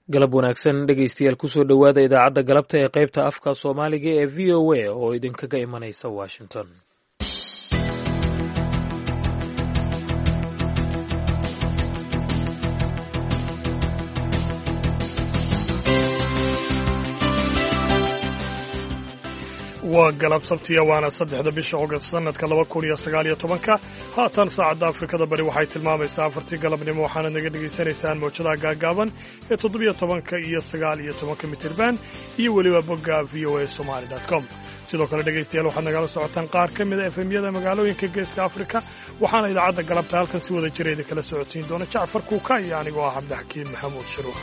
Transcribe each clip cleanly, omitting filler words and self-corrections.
galab wanaagsan dhegaystayaal kusoo dhowaada idaacadda galabta ee qaybta afka soomaaliga ee v o a oo idinkaga imanaysa washington. waa galab sabtiya waana 3 bisha August sanadka 2019 haatan saacadda Afrikada bari waxay tilmaamaysaa 4 galabnimo waxaana naga dhageysanaysaan mowjadaha gaagaaban ee 17 iyo 19 mitirban iyo waliba bogga voasomali.com. sidoo kale dhegaystayaal waxaad nagala socotaan qaar ka mid ah FM-yada magaalooyinka Geeska Afrika waxaana idaacadda galabta halkan si wada jireeda kala socodsiin doona Jacfar Kuuka iyo anigoo ah Cabdixakiin Maxamuud Shuruux.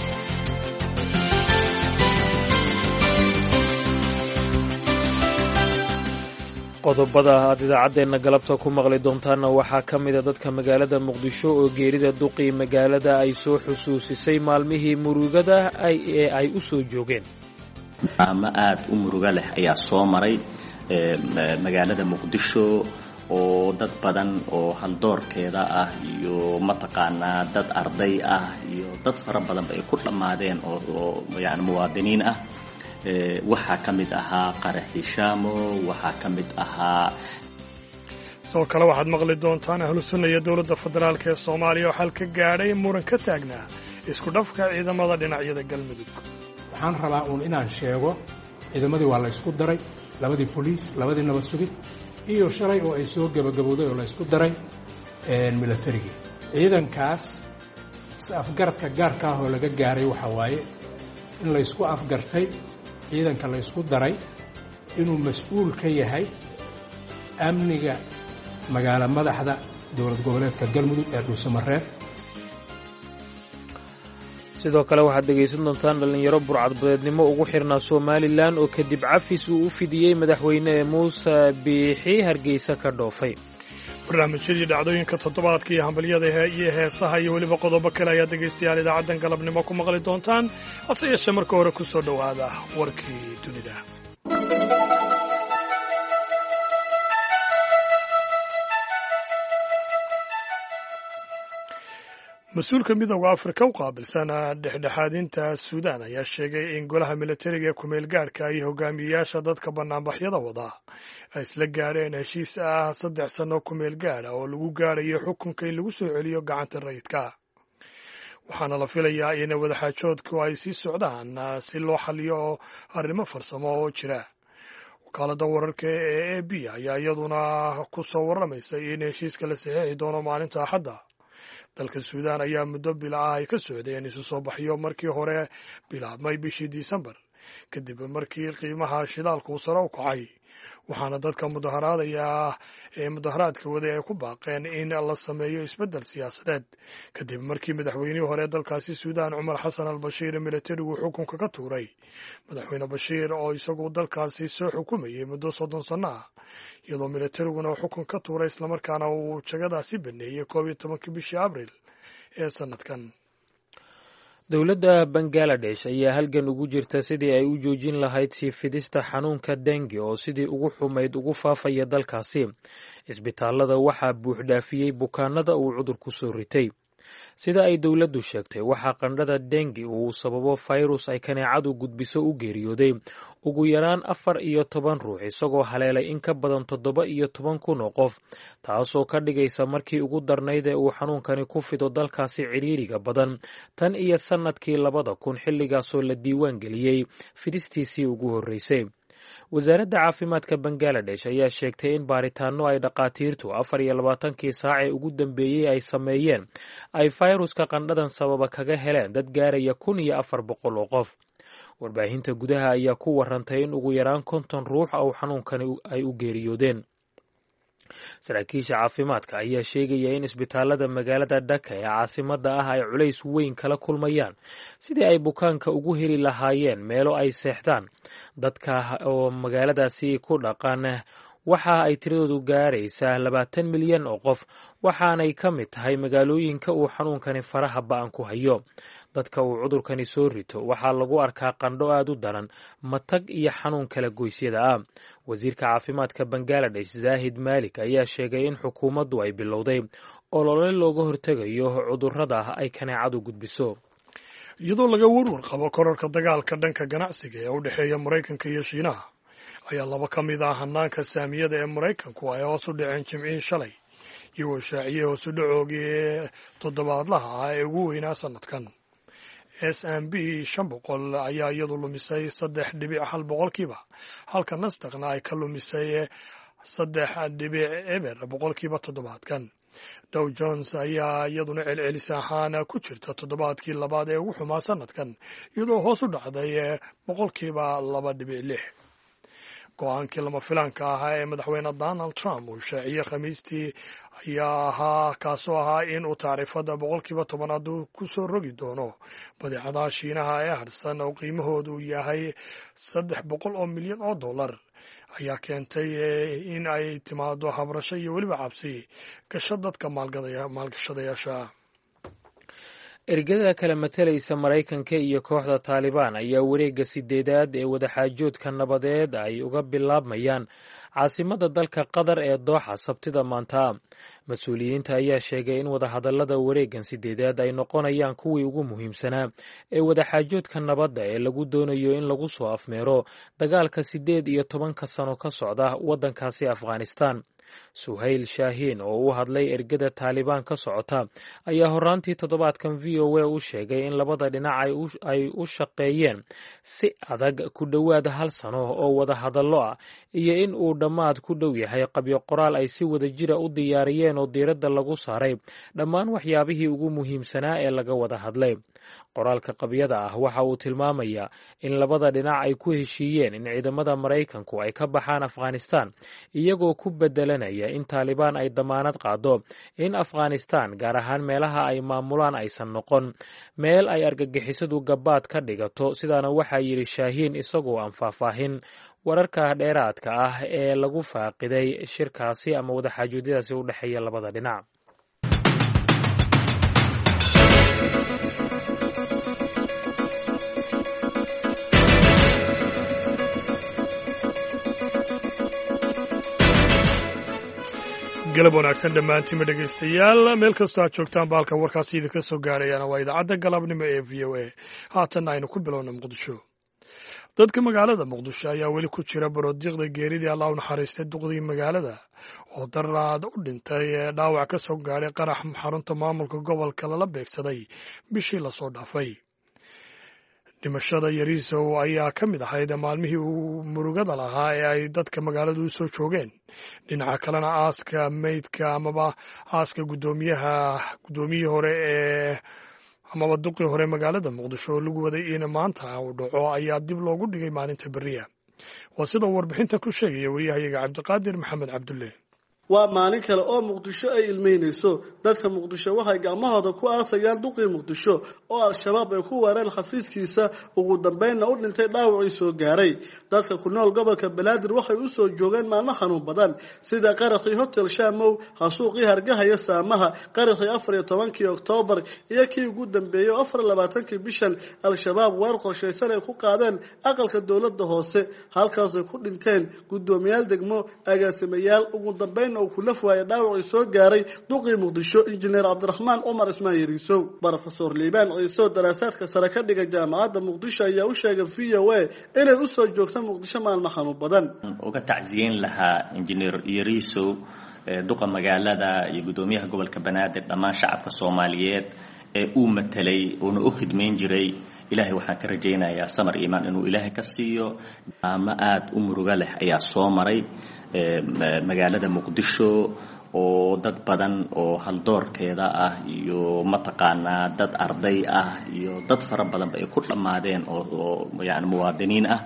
qodobada aad idaacaddeena galabta ku maqli doontaanna waxaa ka mida dadka magaalada muqdisho oo geerida duqii magaalada ay soo xusuusisay maalmihii murugada ee ay u soo joogeen. ama aad u muruga leh ayaa soo maray magaalada muqdisho oo dad badan oo haldoorkeeda ah iyo mataqaanaa dad arday ah iyo dad fara badanba ay ku dhammaadeen oo yani muwaadiniin ah. waxaa ka mid ahaa qaraxii Shaamo, waxaa ka mid ahaa sidoo kale waxaad maqli doontaan ahlu sunna iyo dowladda federaalk ee Soomaaliya oo xal ka gaadhay muran ka taagnaa isku dhafka ciidamada dhinacyada galmudug. waxaan rabaa inaan sheego ciidamadii waa la isku daray, labadii police, labadii nabad sugid iyo shalay oo ay soo gabagabowday oo la isku daray military. ciidankaas afgaradka gaarka ah oo laga gaaray waxa waaye in la isku afgartay ciidanka la isku daray inuu mas'uul ka yahay amniga magaala madaxda dowlad goboleedka galmudug ee Dhuusamareeb. sidoo kale waxaad dhegaysan doontaan dhalinyaro burcadbadeednimo ugu xirnaa Somaliland oo kadib cafis uu u fidiyey madaxweyne Muuse Biixi Hargeysa ka dhoofay. barnaamijyadii dhacdooyinka toddobaadka iyo hambalyada iyo heesaha iyo weliba qodobo kale ayaa dhegaystayaal idaacaddan galabnimo ku maqli doontaan hase yeeshee marka hore ku soo dhowaada warkii dunida. mas-uulka midowda Afrika u qaabilsan dhexdhexaadinta Suudaan ayaa sheegay in golaha militariga ee kumeel gaarhka iyo hogaamiyeyaasha dadka banaanbaxyada wada ay isla gaadheen heshiis ah 3 sano kumeel gaadha oo lagu gaadhayo xukunka in lagu soo celiyo gacanta rayidka. waxaana la filayaa in wadaxaajoodku ay sii socdaan si loo xaliyo arrimo farsamo oo jira. wakaaladda wararka ee AB ayaa iyaduna ku soo warramaysay in heshiiska la saxiixi doono maalinta Axadda. dalka Suudaan ayaa muddo bil ah ay ka socdeen isu soo baxyo markii hore bilaabmay bishii Disembar kadib markii qiimaha shidaalku sare u kacay. waxaana dadka mudaharaadka waday ay ku baaqeen in la sameeyo isbeddel siyaasadeed kadib markii madaxweynihii hore dalkaasi Suudaan Cumar Xasan al-Bashiir militarigu xukunka ka tuuray. madaxweyne Bashiir oo isagu dalkaasi soo xukumayay muddo 30 sano ah iyadoo militariguna xukun ka tuuray islamarkaana uu jagadaasi baneeyay 12 bishii Abriil ee sanadkan. dowladda Bangladesh ayaa halgan ugu jirta sidii ay u joojin lahayd sii fidista xanuunka dengue oo sidii ugu xumayd ugu faafaya dalkaasi. isbitaalada waxaa buux dhaafiyey bukaanada uu cudurku soo ritay. sida ay dowladdu sheegtay waxaa qandhada dengue uu sababo fayrus ay kaneecadu gudbiso u geeriyooday ugu yaraan 14 ruux isagoo haleelay in ka badan 17,000 oo qof, taasoo ka dhigaysa markii ugu darnayd ee uu xanuunkani ku fido dalkaasi ciriiriga badan tan iyo sannadkii 2000 xilligaasoo la diiwaan geliyey fidistiisii ugu horreysay. wasaaradda caafimaadka Bangladesh ayaa sheegtay in baaritaano ay dhaqaatiirtu 24kii saac ee ugu dambeeyey ay sameeyeen ay fayruska qandhadan sababa kaga heleen dad gaaraya 1,400 oo qof. warbaahinta gudaha ayaa ku warantay in ugu yaraan 50 ruux oo xanuunkani ay u geeriyoodeen. saraakiisha caafimaadka ayaa sheegaya in isbitaalada magaalada Dhaka ee caasimadda ah ay culays weyn kala kulmayaan sidii ay bukaanka ugu heli lahaayeen meelo ay seexdaan. dadka oo magaaladaasi ku dhaqan waxa ay tiradoodu gaaraysaa 20 milyan oo qof, waxaanay ka mid tahay magaalooyinka uu xanuunkani faraha ba'an ku hayo. dadka uu cudurkani soo rito waxaa lagu arkaa qandho aad u daran, matag iyo xanuun kala goysyada ah. wasiirka caafimaadka Bangladesh Zahid Malik ayaa sheegay in xukuumaddu ay bilowday olole looga hortegayo cudurrada ay kaneecadu gudbiso. iyadoo laga warwar qabo korarka dagaalka dhanka ganacsiga ee u dhexeeya Maraykanka iyo Shiinaha ayaa laba ka mid ah hanaanka saamiyada ee Maraykanku ay hoos u dhaceen Jimcihii shalay iyagoo shaaciyay hoos u dhacoogii toddobaadlaha ah ee ugu weynaa sanadkan. S&P 500 ayaa iyadu lumisay 3.1 boqolkiiba halka Nasdaqna ay ka lumisay 3.0 boqolkiiba toddobaadkan. Dow Jones ayaa iyaduna celcelis ahaan ku jirta toddobaadkii labaad ee ugu xumaa sanadkan iyadoo hoos u dhacday boqolkiiba 2.6. go-aankii lama filaanka ahaa ee madaxweyne Donald Trump uu shaaciyay Khamiistii ayaa kaasoo ahaa in uu tacriifada boqolkiiba 10 ku soo rogi doono badeecadaha Shiinaha ee harsan oo qiimahoodu yahay $300 milyan ayaa keentay in ay timaado habrasho iyo weliba cabsi gasho dadka maalgashadayaasha. ergada kala matalaysa Maraykanka iyo kooxda Taliban ayaa wareegga 8aad ee wadaxaajoodka nabadeed ay uga bilaabmayaan caasimada dalka Qatar ee Dooxa Sabtida maanta. mas-uuliyiinta ayaa sheegay in wadahadallada wareeggan 8aad ay noqonayaan kuwii ugu muhiimsanaa ee wadaxaajoodka nabadda ee lagu doonayo in lagu soo afmeero dagaalka 18 sano ka socda waddankaasi Afghanistan. Suhayl Shaahiin oo u hadlay ergada Taliban ka socota ayaa horaantii toddobaadkan VOA u sheegay in labada dhinac ay u shaqeeyeen si adag ku dhowaad 1 sano oo wada hadallo ah iyo in uu dhammaad ku dhow yahay qabyo qoraal ay si wada jira u diyaariyeen oo diiradda lagu saaray dhammaan waxyaabihii ugu muhiimsanaa ee laga wada hadlay. qoraalka qabyada ah waxa uu tilmaamayaa in labada dhinac ay ku heshiiyeen in ciidamada Maraykanku ay ka baxaan Afghanistan iyagoo ku bedelanaya in Taliban ay damaanad qaado in Afghanistan gaar ahaan meelaha ay maamulaan aysan noqon meel ay argagixisadu gabaad ka dhigato. sidaana waxaa yidhi Shaahiin isagoo aan faahfaahin wararka dheeraadka ah ee lagu faaqiday shirkaasi ama wadaxaajoodiyadaasi u dhexeeya labada dhinac. galab wanaagsan dhammaantiinba dhegaystayaal meel kastoo aad joogtaan baalka warkaasi idinka soo gaarayana waa idaacadda galabnimo ee VOA. haatanna aynu ku bilowna Muqdisho. dadka magaalada Muqdisho ayaa weli ku jira barodiiqda geeridii Allah u naxariistay duqdii magaalada oo daraad u dhintay dhaawac ka soo gaaray qarax xarunta maamulka gobolka lala beegsaday bishii la soo dhaafay. dhimashada Yariisow ayaa ka mid ahayd maalmihii uu murugada lahaa ee ay dadka magaaladu u soo joogeen. dhinaca kalena aaska meydka amaba aaska gudoomiyihii hore amaba duqii hore magaalada Muqdisho oo lagu waday in maanta uu dhaco ayaa dib loogu dhigay maalinta beriya. waa sida warbixinta ku sheegaya wariyahayaga Cabdiqaadir Maxamed Cabdulle. waa maalin kale oo Muqdisho ay ilmeynayso. dadka Muqdisho waxay gacmahooda ku aasayaan duqii Muqdisho oo al-shabaab ay ku weerareen xafiiskiisa ugu dambeynna u dhintay dhaawacii soo gaaray. dadka ku nool gobolka Banaadir waxay u soo joogeen maalmo xanuun badan sida qaraxii Hotel Shamow, xasuuqii Hargahaya Saamaha, qaraxii 14 Oktoobar iyo kii ugu dambeeyay 24 bishan al-shabaab weer qorshaysan ay ku qaadeen aqalka dawladda hoose halkaas ay ku dhinteen gudoomiyaal degmo, agaasimayaal, ugu dambeyn oo ku lafwaayay dhaawacii soo gaaray duqii Muqdisho injineer Cabdiraxmaan Umar Ismaan Yariisow. Professor Liibaan Ciiso daraasaadka sare ka dhiga jaamacadda Muqdisho ayaa u sheegay VOA inay u soo joogto Muqdisho maalmo xanuun badan. uga tacsiyeyn lahaa injineer Yariisow duqa magaalada iyo gudoomiyaha gobolka Banaadir dhammaan shacabka Soomaaliyeed ee uu matalay oo u khidmeyn jiray. ilaahay waxaan ka rajaynayaa samar iimaan inuu ilaahay ka siiyo. ama aad u muruga leh ayaa soo maray magaalada Muqdisho oo dad badan oo haldoorkeeda ah iyo mataqaanaa dad arday ah iyo dad fara badan ay ku dhamaadeen oo yani muwaadiniin ah.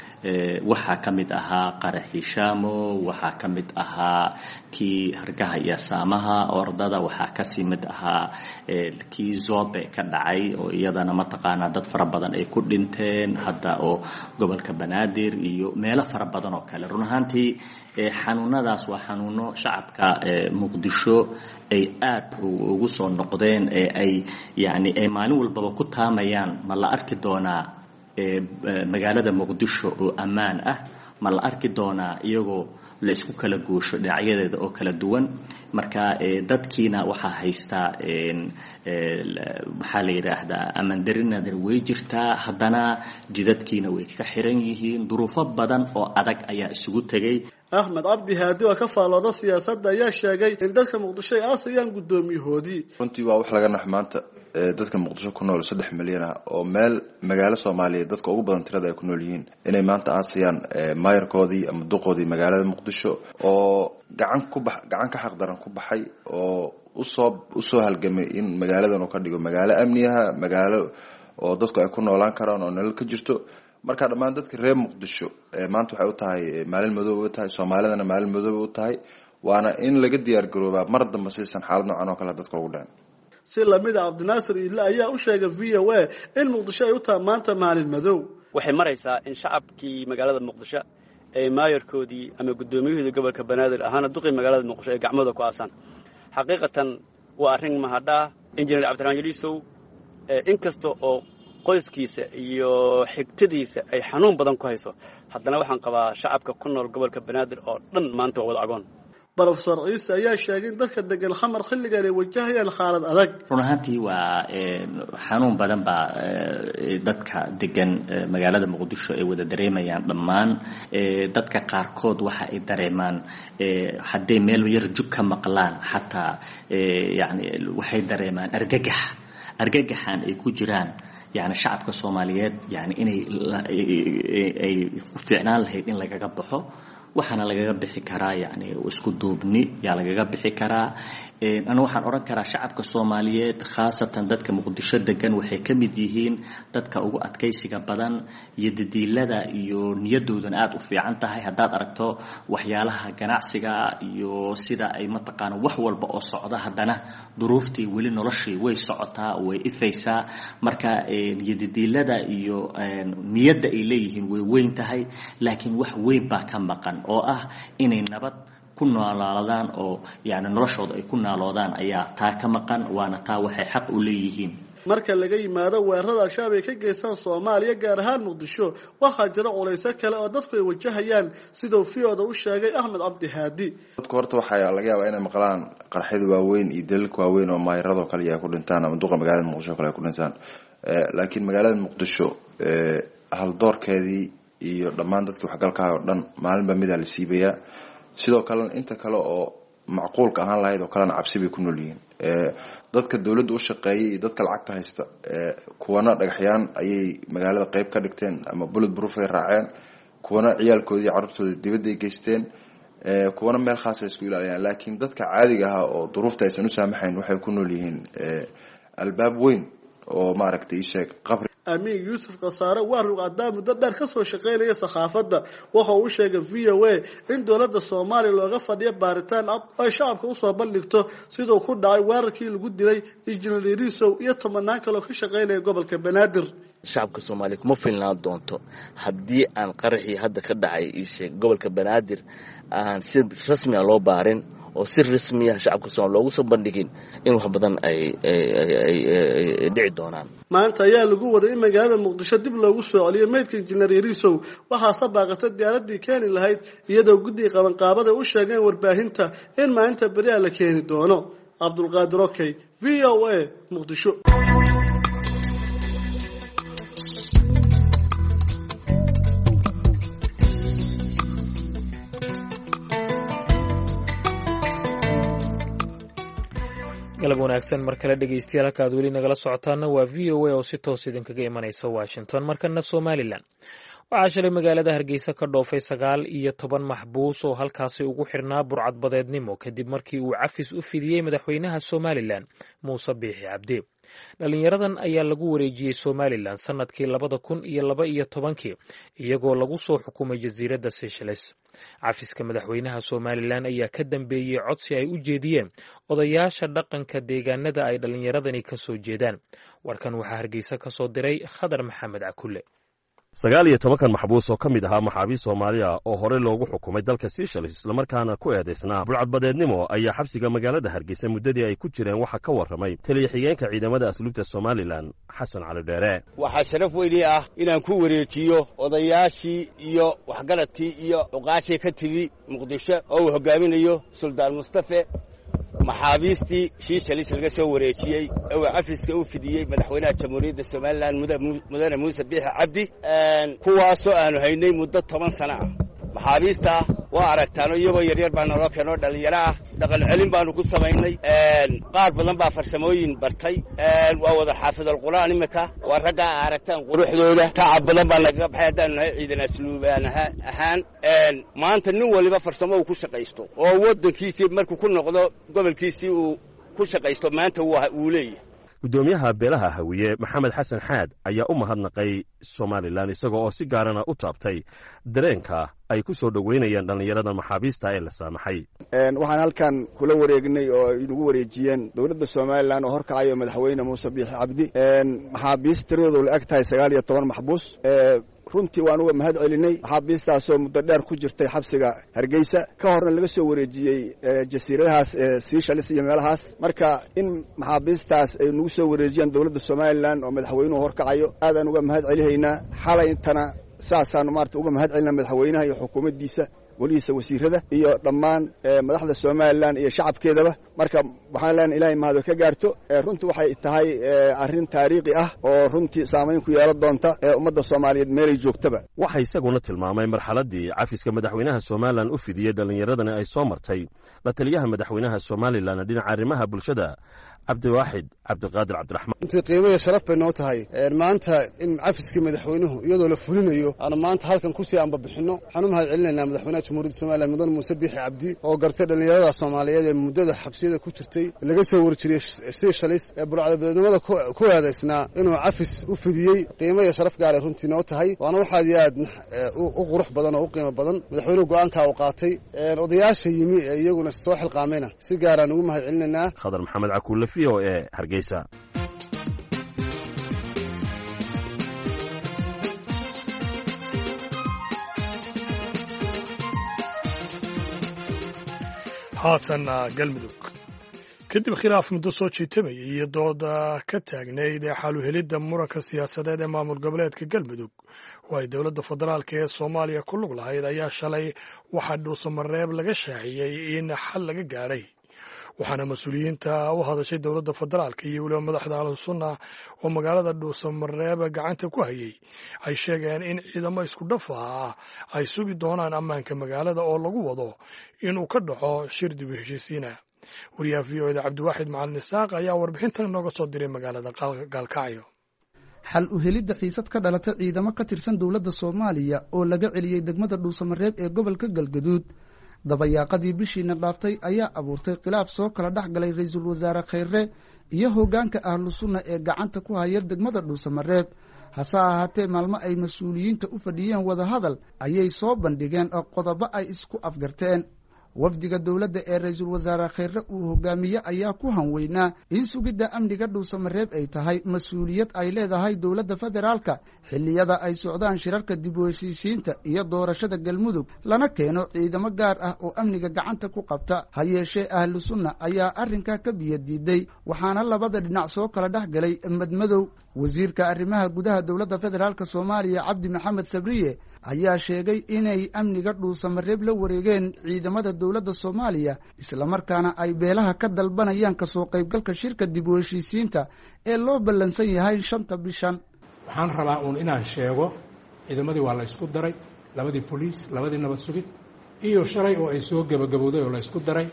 waxaa ka mid ahaa qaraxii Shamow, waxaa ka mid ahaa kii Hargahaya Saamaha ordada, waxaa kasii mid ahaa kii Zobe ka dhacay oo iyadana mataqaanaa dad fara badan ay ku dhinteen hadda oo gobolka Banaadir iyo meelo fara badan oo kale. run ahaantii xanuunadaas waa xanuuno shacabka Muqdisho ay aad ugu soo noqdeen ay maalin walbaba ku taamayaan ma la arki doonaa magaalada Muqdisho oo ammaan ah, ma la arki doonaa iyagoo la isku kala goosho dhinacyadeeda oo kala duwan marka dadkiina waxaa haystaa maxaa la yidhaahdaa amandarinadana way jirtaa haddana jidadkiina way ka xiran yihiin duruufo badan oo adag ayaa isugu tegay axmed cabdi haadi oo ka faalooda siyaasadda ayaa sheegay in dadka muqdisho ay aasayaan guddoomiyahoodii runtii waa wax laga nax maanta dadka muqdisho ku nool 3 milyan ah oo meel magaalo Soomaaliyeed dadka ugu badan tirada ay ku nool yihiin inay maanta aasayaan maayarkoodii ama duqoodii magaalada muqdisho oo gacan ka xaq daran ku baxay oo usoo halgamay in magaaladan uu ka dhigo magaalo amniyaha magaalo oo dadku ay ku noolaan karaan oo nolol ka jirto marka dhammaan dadka reer muqdisho maanta waxay u tahay maalin madow u tahay Soomaalidana maalin madow u tahay waana in laga diyaar garoobaa mar dambe siisan xaalad noocan oo kale dadka ugu dhacay si lamid ah Cabdinaasir Illa ayaa u sheegay VOA in muqdisho ay u tahay maanta maalin madow waxay maraysaa in shacabkii magaalada muqdisho ay maayarkoodii ama gudoomiyahooda gobolka Banaadir ahaana duqii magaalada muqdisho ay gacmada ku aasan xaqiiqatan waa arrin mahadha injineer Cabdiraxmaan Yariisow inkasta oo qoyskiisa iyo xigtadiisa ay xanuun badan ku hayso haddana waxaan qabaa shacabka ku nool gobolka Banaadir oo dhan maanta waa wada agoon Professor Ciise ayaa sheegay in dadka degan Xamar xilligan ay wajahayaan xaalad adag run ahaantii waa xanuun badan baa dadka degan magaalada muqdisho ay wada dareemayaan dhammaan dadka qaarkood waxa ay dareemaan haddii meel yar jug ka maqlaan xataa yani waxay dareemaan argagaxan ay ku jiraan يعني شعبك الصوماليات يعني إني fiicnaan lahayd in lagaga baxo waxaana lagaga bixi karaa yani isku duubni yaa lagaga bixi karaa ana waxaan oran karaa shacabka Soomaaliyeed khaasatan dadka muqdisho degan waxay ka mid yihiin dadka ugu adkaysiga badan iyo dadiilada iyo niyadoodan aad u fiican tahay hadaad aragto waxyaalaha ganacsiga iyo sida ay mataqaan wax walba oo socda hadana duruuftii wali noloshii way socotaa way ifaysaa marka dadiilada iyo niyada ay leeyihiin way weyn tahay laakiin wax weyn baa ka maqan oo ah inay nabad ku noolaadaan oo yaani noloshooda ay ku noolaadaan ayaa taa ka maqan waana taa waxay xaq u leeyihiin marka laga yimaado weerarada shacab ay ka geystaan Soomaaliya gaar ahaan Muqdisho waxa jira culays kale oo dadku ay wajahayaan sidoo fiyoda u sheegay Axmed Cabdi Haadi dadku horta waxa laga yaabaa inay maqlaan qarxid waaweyn iyo dalka waaweyn oo maayirado kale ay ku dhintaan ama duqa magaalada Muqdisho kale ay ku dhintaan laakiin magaalada Muqdisho hal doorkeedii iyo dhammaan dadkii wax galka oo dhan maalinba mid la siibayaa sidoo kale inta kale oo macquulka ahaan lahayd oo kale cabsi bay ku nool yihiin dadka dawladda u shaqeeyay dadka lacagta haysta kuwana dhagaxyaan ayay magaalada qayb ka dhigteen ama bullet proof ay raaceen kuwana ciyaalkoodii carruurtooda dibadda ay geysteen kuwana meel khaas ah isku ilaaliyaan laakiin dadka caadiga ah oo duruufta aysan u saamaxayn waxay ku nool yihiin albaab weyn oo maaragtay sheeg qabri Amin Yusuf Qasaare waa ruqadaa muddo dheer ka soo shaqeynaya saxaafadda waxa uu sheegay VOA in dawladda Soomaaliya looga fadhiyo baaritaan ay shacabka u soo bandhigto sidoo ku dhacay weerarkii lagu dilay injineer Yariisow iyo 10 kale oo ka shaqeynaya gobolka Banaadir shacabka Soomaaliya kuma filnaan doonto haddii aan qaraxii hadda ka dhacay gobolka Banaadir aan si rasmi ah loo baarin oo si rasmi ah shacabka Soomaaliya loogu soo bandhigin in wax badan ay dhici doonaan maanta ayaa lagu waday in magaalada Muqdisho dib loogu soo celiyo meydka injineer Yariisow waxa sabaaqatay diyaaradii keeni lahayd iyadoo guddiga qabanqaabada u sheegeen warbaahinta in maalinta bari la keeni doono Abdulqaadir Okay VOA Muqdisho galab wanaagsan mar kale dhegeystayaal halka aad weli nagala socotaana waa VOA oo si toos idinkaga imanaysa Washington markana Somaliland waxaa shalay magaalada Hargeysa ka dhoofay 19 maxbuus oo halkaasi ugu xirnaa burcadbadeednimo kadib markii uu cafis u fidiyey madaxweynaha Somaliland Muuse Biixi Cabdi dhalinyaradan ayaa lagu wareejiyey Somaliland sanadkii 2012 iyagoo lagu soo xukumay jasiiradda Seychelles cafiska madaxweynaha Somaliland ayaa ka dambeeyay codsi ay u jeediyeen odayaasha dhaqanka deegaanada ay dhalinyaradani ka soo jeedaan warkan waxaa Hargeysa ka soo diray Khadar Maxamed Cakulle 19 maxbuus oo ka mid ahaa maxaabiis Soomaaliya oo hore loogu xukumay dalka Seychelles isla markaana ku eedeysnaa burcadbadeednimo ayaa xabsiga magaalada Hargeysa muddadii ay ku jireen waxa ka warramay taliye xigeenka ciidamada asluubta Somaliland Xasan Cali Dheere. Waxa sharaf weyn ah inaan ku wareejiyo odayaashii iyo waxgaradkii iyo uqaashii ka tigi Muqdisho oo hogaaminayo Suldaan Mustafa maxaabiistii Seychelles laga soo wareejiyay oo cafiska u fidiyay madaxweynaha jamhuuriyadda Soomaaliland mudane Muuse Biixi Cabdi kuwaasoo aanu haynay muddo 10 sano ah. maxaabiista waa aragtaan iyagoo yaryar baa naloo keenoo dhalinyaro ah dhaqan celin baanu ku samaynay qaar badan baa farsamooyin bartay waa wada xaafidul quraan imika waa ragga aragtaan quruxdooda tacab badan baa naga baxay hadaan nahay ciidan asluubaan ahaan maanta nin waliba farsamo uu ku shaqaysto oo wadankiisii markuu ku noqdo gobolkiisii uu ku shaqaysto maanta uu leeyahay. gudoomiyaha beelaha Hawiye Maxamed Xasan Xaad ayaa u mahadnaqay Somaliland isagoo oo si gaarana u taabtay dareenka ay ku soo dhaweynayaan dhalinyarada maxaabiista ee la saamaxay. waxaan halkan kula wareegnay oo inagu wareejiyeen dawladda Somaliland oo horkacayo madaxweyne Muuse Biixi Cabdi maxaabiist tiradoodu la eg tahay 19 maxbuus runtii waan uga mahad celinay maxaabiistaasoo muddo dheer ku jirtay xabsiga Hargeysa ka horna laga soo wareejiyay jasiiradahaas Seychelles iyo meelahaas marka in maxaabiistaas ay nagu soo wareejiyaan dawladda Somaliland oo madaxweynuhu horkacayo aad aan uga mahad celinaynaa xalay intana saasaan maarta uga mahad celinaa madaxweynaha iyo xukuumaddiisa waliisa wasiirada iyo dhammaan madaxda Somaliland iyo shacabkeedaba marka waxaan leenahay Ilaahay mahad ka gaarto runtii waxay tahay arrin taariikhi ah oo runtii saameyn ku yeelan doonta ummadda Soomaaliyeed meelay joogtaba. waxa isaguna tilmaamay marxaladii cafiska madaxweynaha Somaliland u fidiyay dhalinyaradana ay soo martay la taliyaha madaxweynaha Somaliland dhinaca arrimaha bulshada Cabdiwaaxid Cabdiqaadir Cabdiraxmaan. intii qiimaha sharaf bay noo tahay maanta in cafiska madaxweynuhu iyadoo la fulinayo aan maanta halkan ku sii amba bixino waxaan u mahad celinaynaa madaxweynaha jamhuuriyadda Somaliland mudane Muuse Biixi Cabdi oo gartay dhalinyarada Soomaaliyeed ee muddada xabsiyada ku jirtay laga soo warjiriyay Seychelles ee burcadbadeednimada ku eedeysnaa inuu cafis u fidiyay qiimaha sharaf gaar ah runtii noo tahay waana waxa aad u qurux badan oo u qiimo badan madaxweynuhu go'aanka uu qaatay odayaasha yimi iyaguna soo xilqaamayna si gaar ah ugu mahad celinaynaa. Khadar Maxamed Cakuule VOA Hargeysa. haatan galmudug kadib khilaaf muddo soo jiitamayay iyo dooda ka taagnayd ee xal u helidda muranka siyaasadeed ee maamul goboleedka galmudug oo ay dowladda federaalka ee Soomaaliya ku lug lahayd ayaa shalay waxaa dhuusamareeb laga shaaciyey in xal laga gaadhay waxaana mas-uuliyiinta u hadashay dowladda federaalka iyo weliba madaxda ahlusunna oo magaalada dhuusamareeb gacanta ku hayay ay sheegeen in ciidamo isku dhafa ah ay sugi doonaan ammaanka magaalada oo lagu wado inuu ka dhaco shir dib u heshiisiina. wariyaha VOA Cabdiwaaxid Macalin Isaaq ayaa warbixintan inooga soo diray magaalada Gaalkacyo. xal u helidda xiisad ka dhalatay ciidamo ka tirsan dowladda Soomaaliya oo laga celiyey degmada dhuusamareeb ee gobolka Galgaduud dabayaaqadii bishiina dhaaftay ayaa abuurtay khilaaf soo kala dhex galay ra-iisul wasaare Khayre iyo hoggaanka ahlu sunna ee gacanta ku haya degmada dhuusamareeb hase ahaatee maalmo ay mas-uuliyiinta u fadhiyeen wadahadal ayay soo bandhigeen qodobo ay isku afgarteen. wafdiga dowladda ee ra-iisul wasaare Khayre uu hogaamiye ayaa ku hanweynaa in sugidda amniga dhuusamareeb ay tahay mas-uuliyad ay leedahay dowladda federaalka xilliyada ay socdaan shirarka dib u heshiisiinta iyo doorashada galmudug lana keeno ciidamo gaar ah oo amniga gacanta ku qabta. ha yeeshee ahlu sunna ayaa arrinkaa ka biyadiiday waxaana labada dhinac soo kala dhex galay madmadow. wasiirka arrimaha gudaha dowladda federaalka Soomaaliya Cabdi Maxamed Sabriye ayaa sheegay inay amniga dhuusamareeb la wareegeen ciidamada dowladda Soomaaliya isla markaana ay beelaha ka dalbanayaan ka soo qaybgalka shirka dib u heshiisiinta ee loo ballansan yahay 5 bishan. waxaan rabaa inaan sheego ciidamadii waa la isku daray labadii police labadii nabad sugid iyo shalay oo ay soo gabagabowday oo la isku daray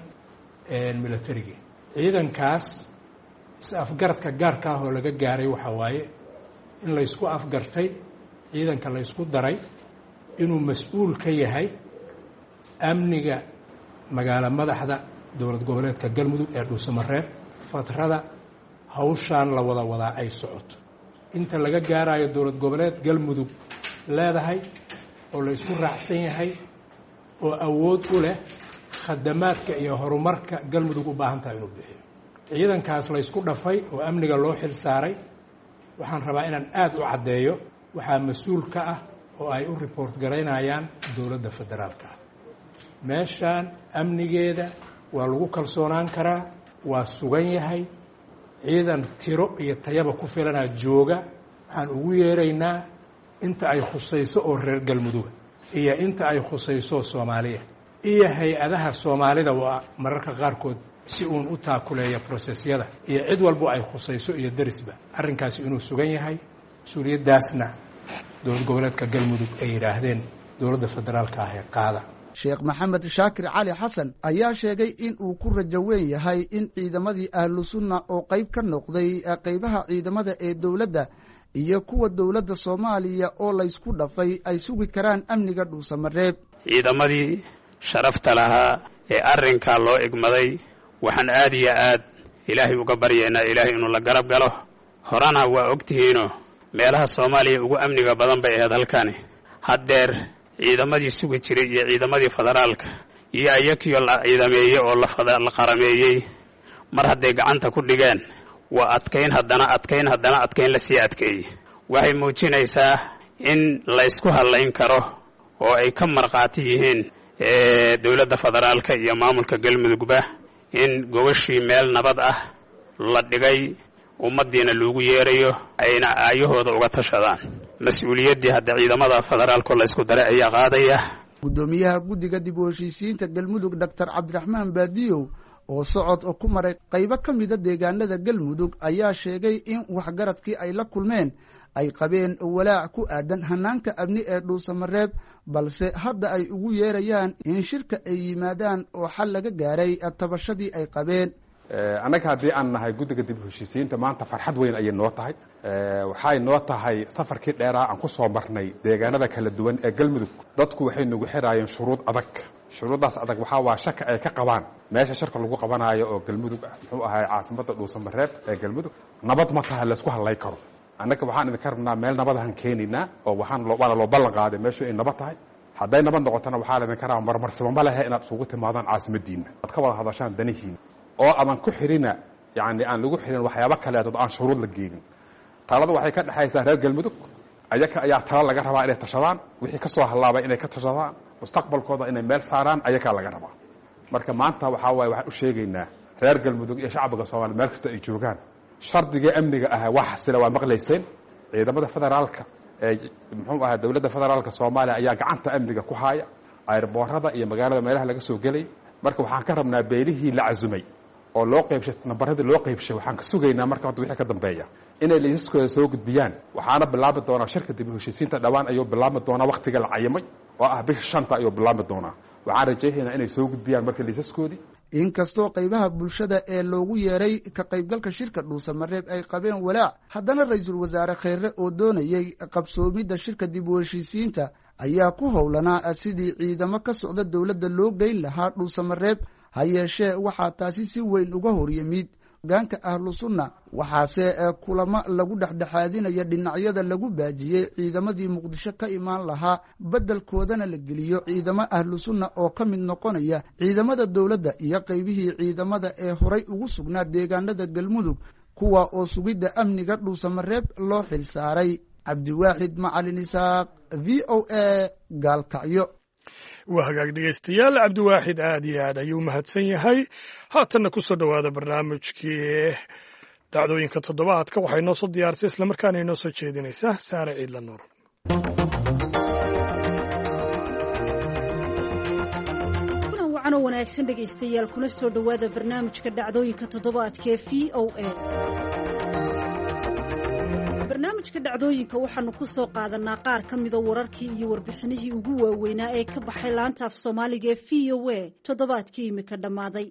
military ciidankaas is-afgaradka gaarka ah oo laga gaaray waxa waaye in la isku afgartay ciidanka la isku daray inuu mas-uul ka yahay amniga magaalo madaxda dowlad goboleedka galmudug ee dhuusamareeb fatrada hawshaan la wadaa ay socoto inta laga gaarayo dowlad goboleed galmudug leedahay oo la isku raacsan yahay oo awood u leh khadamaadka iyo horumarka galmudug u baahan tahay inuu bixiyo. ciidankaas la isku dhafay oo amniga loo xil saaray waxaan rabaa inaan aad u caddeeyo waxaa mas-uul ka ah oo ay u report garaynayaan dowladda federaalka meeshaan amnigeeda waa lagu kalsoonaan karaa waa sugan yahay ciidan tiro iyo tayaba ku filanaa jooga waxaan ugu yeeraynaa inta ay khusayso oo reer galmuduga iyo inta ay khusayso soomaaliya iyo hay-adaha soomaalida waa mararka qaarkood si uun u taakuleeya prosesyada iyo cid walbo ay khusayso iyo derisba arrinkaasi inuu sugan yahay mas-uuliyaddaasna dowlad goboleedka galmudug ay yidhaahdeen dowladda federaalka ah ee qaada sheekh maxamed shaakir cali xasan ayaa sheegay in uu ku rajo weyn yahay in ciidamadii ahlu sunna oo qayb ka noqday qaybaha ciidamada ee dowladda iyo kuwa dowladda soomaaliya oo laysku dhafay ay sugi karaan amniga dhuusamareeb ciidamadii sharafta lahaa ee arrinkaa loo igmaday waxaan aad iyo aad ilaahay uga baryaynaa ilaahay inuu la garab galo horena waa ogtihiinoo meelaha soomaaliya ugu amniga badan bay ahayd halkani haddeer ciidamadii sugi jiray iyo ciidamadii federaalka iyo ayakiyo la ciidameeyey oo la qarameeyey mar hadday gacanta ku dhigeen waa adkayn haddana lasii adkeeyey waxay muujinaysaa in la ysku hadlayn karo oo ay ka markhaati yihiin dowladda federaalka iyo maamulka galmudugba in gobashii meel nabad ah la dhigay ummaddiina loogu yeerayo ayna aayahooda uga tashadaan mas-uuliyaddii hadda ciidamada federaalko la ysku daray ayaa qaadaya guddoomiyaha guddiga dib u heshiisiinta galmudug doctor cabdiraxmaan baadiyow oo socod ku maray qaybo ka mida deegaanada galmudug ayaa sheegay in waxgaradkii ay la kulmeen ay qabeen walaac ku aadan hanaanka amni ee dhuusamareeb balse hadda ay ugu yeerayaan in shirka ay yimaadaan oo xal laga gaaray tabashadii ay qabeen annaga haddii aan nahay guddiga dib u heshiisiinta maanta farxad weyn ayay noo tahay waxay noo tahay safarkii dheeraa aan ku soo marnay deegaanada kala duwan ee galmudug dadku waxay nagu xiraayeen shuruud adag shuruuddaas adag waxaa waa shaka ay ka qabaan meesha shirka lagu qabanaayo oo galmudug muxuu ahay caasimadda dhuusamareeb ee galmudug nabad ma taha laysku hadlay karo annaga waxaan idinka rabnaa meel nabadahan keenaynaa oo waana loo ballan qaaday meeshu ay nabad tahay hadday nabad noqotona waxaa laydinka rabaa marmarsaba ma lehe inaad isugu timaadaan caasimaddiinna aad ka wada hadashaan danihiina oo adan ku xirina yani aan lagu xirin waxyaabo kaleetood aan shuruud la geenin talada waxay ka dhexaysaa reer galmudug ayaka ayaa tala laga rabaa inay tashadaan wixii ka soo hallaabay inay ka tashadaan mustaqbalkooda inay meel saaraan ayakaa laga rabaa marka maanta waxaa waaye waxaan u sheegaynaa reer galmudug iyo shacbiga soomaaliya meel kasta ay joogaan shardigii amniga ahaa waa xasila waa maqlayseen ciidamada federaalka ee muxuu ahaa dowladda federaalka soomaaliya ayaa gacanta amniga ku haaya ayrboorada iyo magaalada meelaha laga soo gelay marka waxaan ka rabnaa beelihii la casumay oo loo qaybshay nambaradii loo qaybshay waxaan ka sugaynaa marka hadda wixii ka dambeeya inay liisaskooda soo gudbiyaan waxaana bilaabi doonaa shirka dib u heshiisiinta dhowaan ayuu bilaabi doonaa wakhtiga la cayimay oo ah bisha 5 ayuu bilaabi doonaa waxaan rajaynaynaa inay soo gudbiyaan marka liisaskoodii inkastoo qaybaha bulshada ee loogu yeeray ka qaybgalka shirka dhuusamareeb ay qabeen walaac haddana ra-iisul wasaare kheyre oo doonayay qabsoomidda shirka dib u heshiisiinta ayaa ku howlanaa sidii ciidamo ka socda dowladda loo geyn lahaa dhuusamareeb ha yeeshee waxaa taasi si weyn uga hor yimid hogaanka ahlu sunna waxaase kulamo lagu dhexdhexaadinaya dhinacyada lagu baajiyey ciidamadii muqdisho ka imaan lahaa beddelkoodana la geliyo ciidamo ahlu sunna oo ka mid noqonaya ciidamada dowladda iyo qaybihii ciidamada ee horay ugu sugnaa deegaanada galmudug kuwa oo sugidda amniga dhuusamareeb loo xil saaray cabdiwaaxid macalin isaaq v o a gaalkacyo waa hagaag dhegaystayaal cabdiwaaxid aad iyo aad ayuu mahadsan yahay haatanna ku soo dhowaada barnaamijkii dhacdooyinka toddobaadka waxay noo soo diyaarisay islamarkaana inoo soo jeedinaysaa saare ciidla nuur kulan wacan oo wanaagsan dhegaystayaal kuna soo dhowaada barnaamijka dhacdooyinka toddobaadka ee v o a barnaamijka dhacdooyinka waxaanu ku soo qaadanaa qaar ka mida wararkii iyo warbixinihii ugu waaweynaa ee ka baxay laanta af soomaaliga ee v o a toddobaadkii imika dhammaaday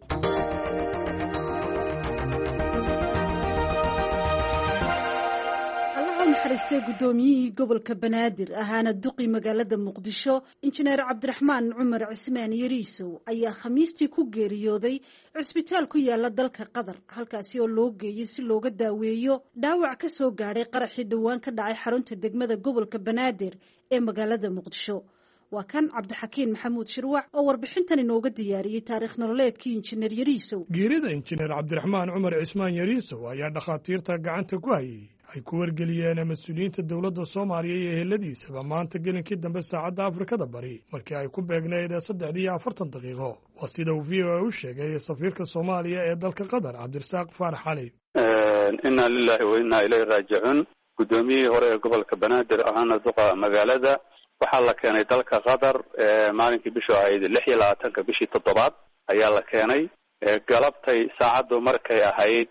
allaha naxariistay guddoomiyihii gobolka banaadir ahaana duqi magaalada muqdisho injineer cabdiraxmaan cumar cismaan yariisow ayaa khamiistii ku geeriyooday cisbitaal ku yaala dalka qatar halkaasi oo loo geeyey si looga daaweeyo dhaawac ka soo gaadhay qaraxii dhowaan ka dhacay xarunta degmada gobolka banaadir ee magaalada muqdisho waa kan cabdixakiin maxamuud shirwac oo warbixintan inooga diyaariyey taariikh nololeedkii injineer yariisow geerida injineer cabdiraxmaan cumar cismaan yariisow ayaa dhakhaatiirta gacanta ku hayay ay ku wargeliyeen mas-uuliyiinta dowladda soomaaliya iyo eheladiisaba maanta gelinkii dambe saacadda afrikada bari markii ay ku beegnayd 3:40 daqiiqo. waa sida uu v o a u sheegay safiirka soomaaliya ee dalka qatar cabdirasaaq faarax cali. inna lillahi wa inna ilayhi raajicuun. guddoomiyihii hore ee gobolka banaadir ahaana duqa magaalada waxaa la keenay dalka qatar maalinkii bishu ahayd 26 bishii 7 ayaa la keenay. galabtay saacaddu markay ahayd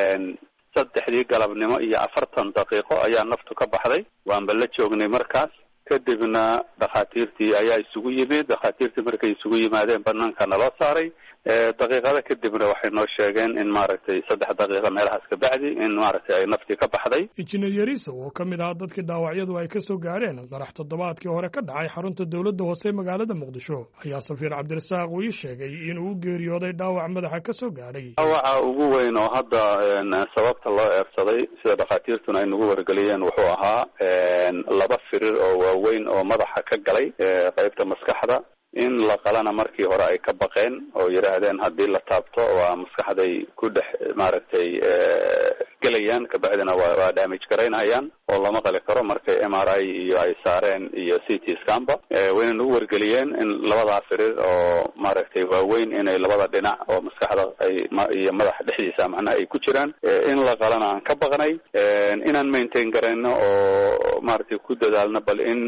3 galabnimo iyo 40 daqiiqo ayaa naftu ka baxday. waanba la joognay markaas. kadibna dhakhaatiirtii ayaa isugu yimid. dhakhaatiirtii markay isugu yimaadeen banaanka naloo saaray. daqiiqada kadibna waxay noo sheegeen in maaragtay 3 daqiiqo meelahaas ka bacdi in maaragtay ay naftii ka baxday. injineer yariiso oo ka mid ah dadkii dhaawacyadu ay ka soo gaareen qarax toddobaadkii hore ka dhacay xarunta dowladda hoose magaalada muqdisho ayaa safiir cabdirasaaq uu ii sheegay inuu u geeriyooday dhaawac madaxa ka soo gaadhay. dhaawaca ugu weyn oo hadda sababta loo eersaday sida dhakhaatiirtuna ay nagu wargeliyeen wuxuu ahaa 2 firir oo waaweyn oo madaxa ka galay qaybta maskaxda. in la qalana markii hore ay ka baqeen oo yiraahdeen haddii la taabto waa maskaxday ku dhex maaragtay gelayaan kabacdina waa damage garaynayaan oo lama qali karo. markay MRI iyo ay saareen iyo CT scanba wayna nagu wargeliyeen in 2 firir oo maaragtay waaweyn inay 2 dhinac oo maskaxda ay iyo madaxa dhexdiisa macnaha ay ku jiraan. in la qalana aan ka baqnay inaan maintain garayno oo maaragtay ku dadaalno bal in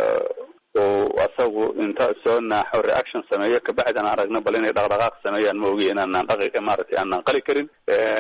oo asagu inta soo naaxo reaction sameeyo kabacdina aragna bal inay dhaqdhaqaaq sameeyaan ma ogi inaan dhaqi maaragtay aan qali karin.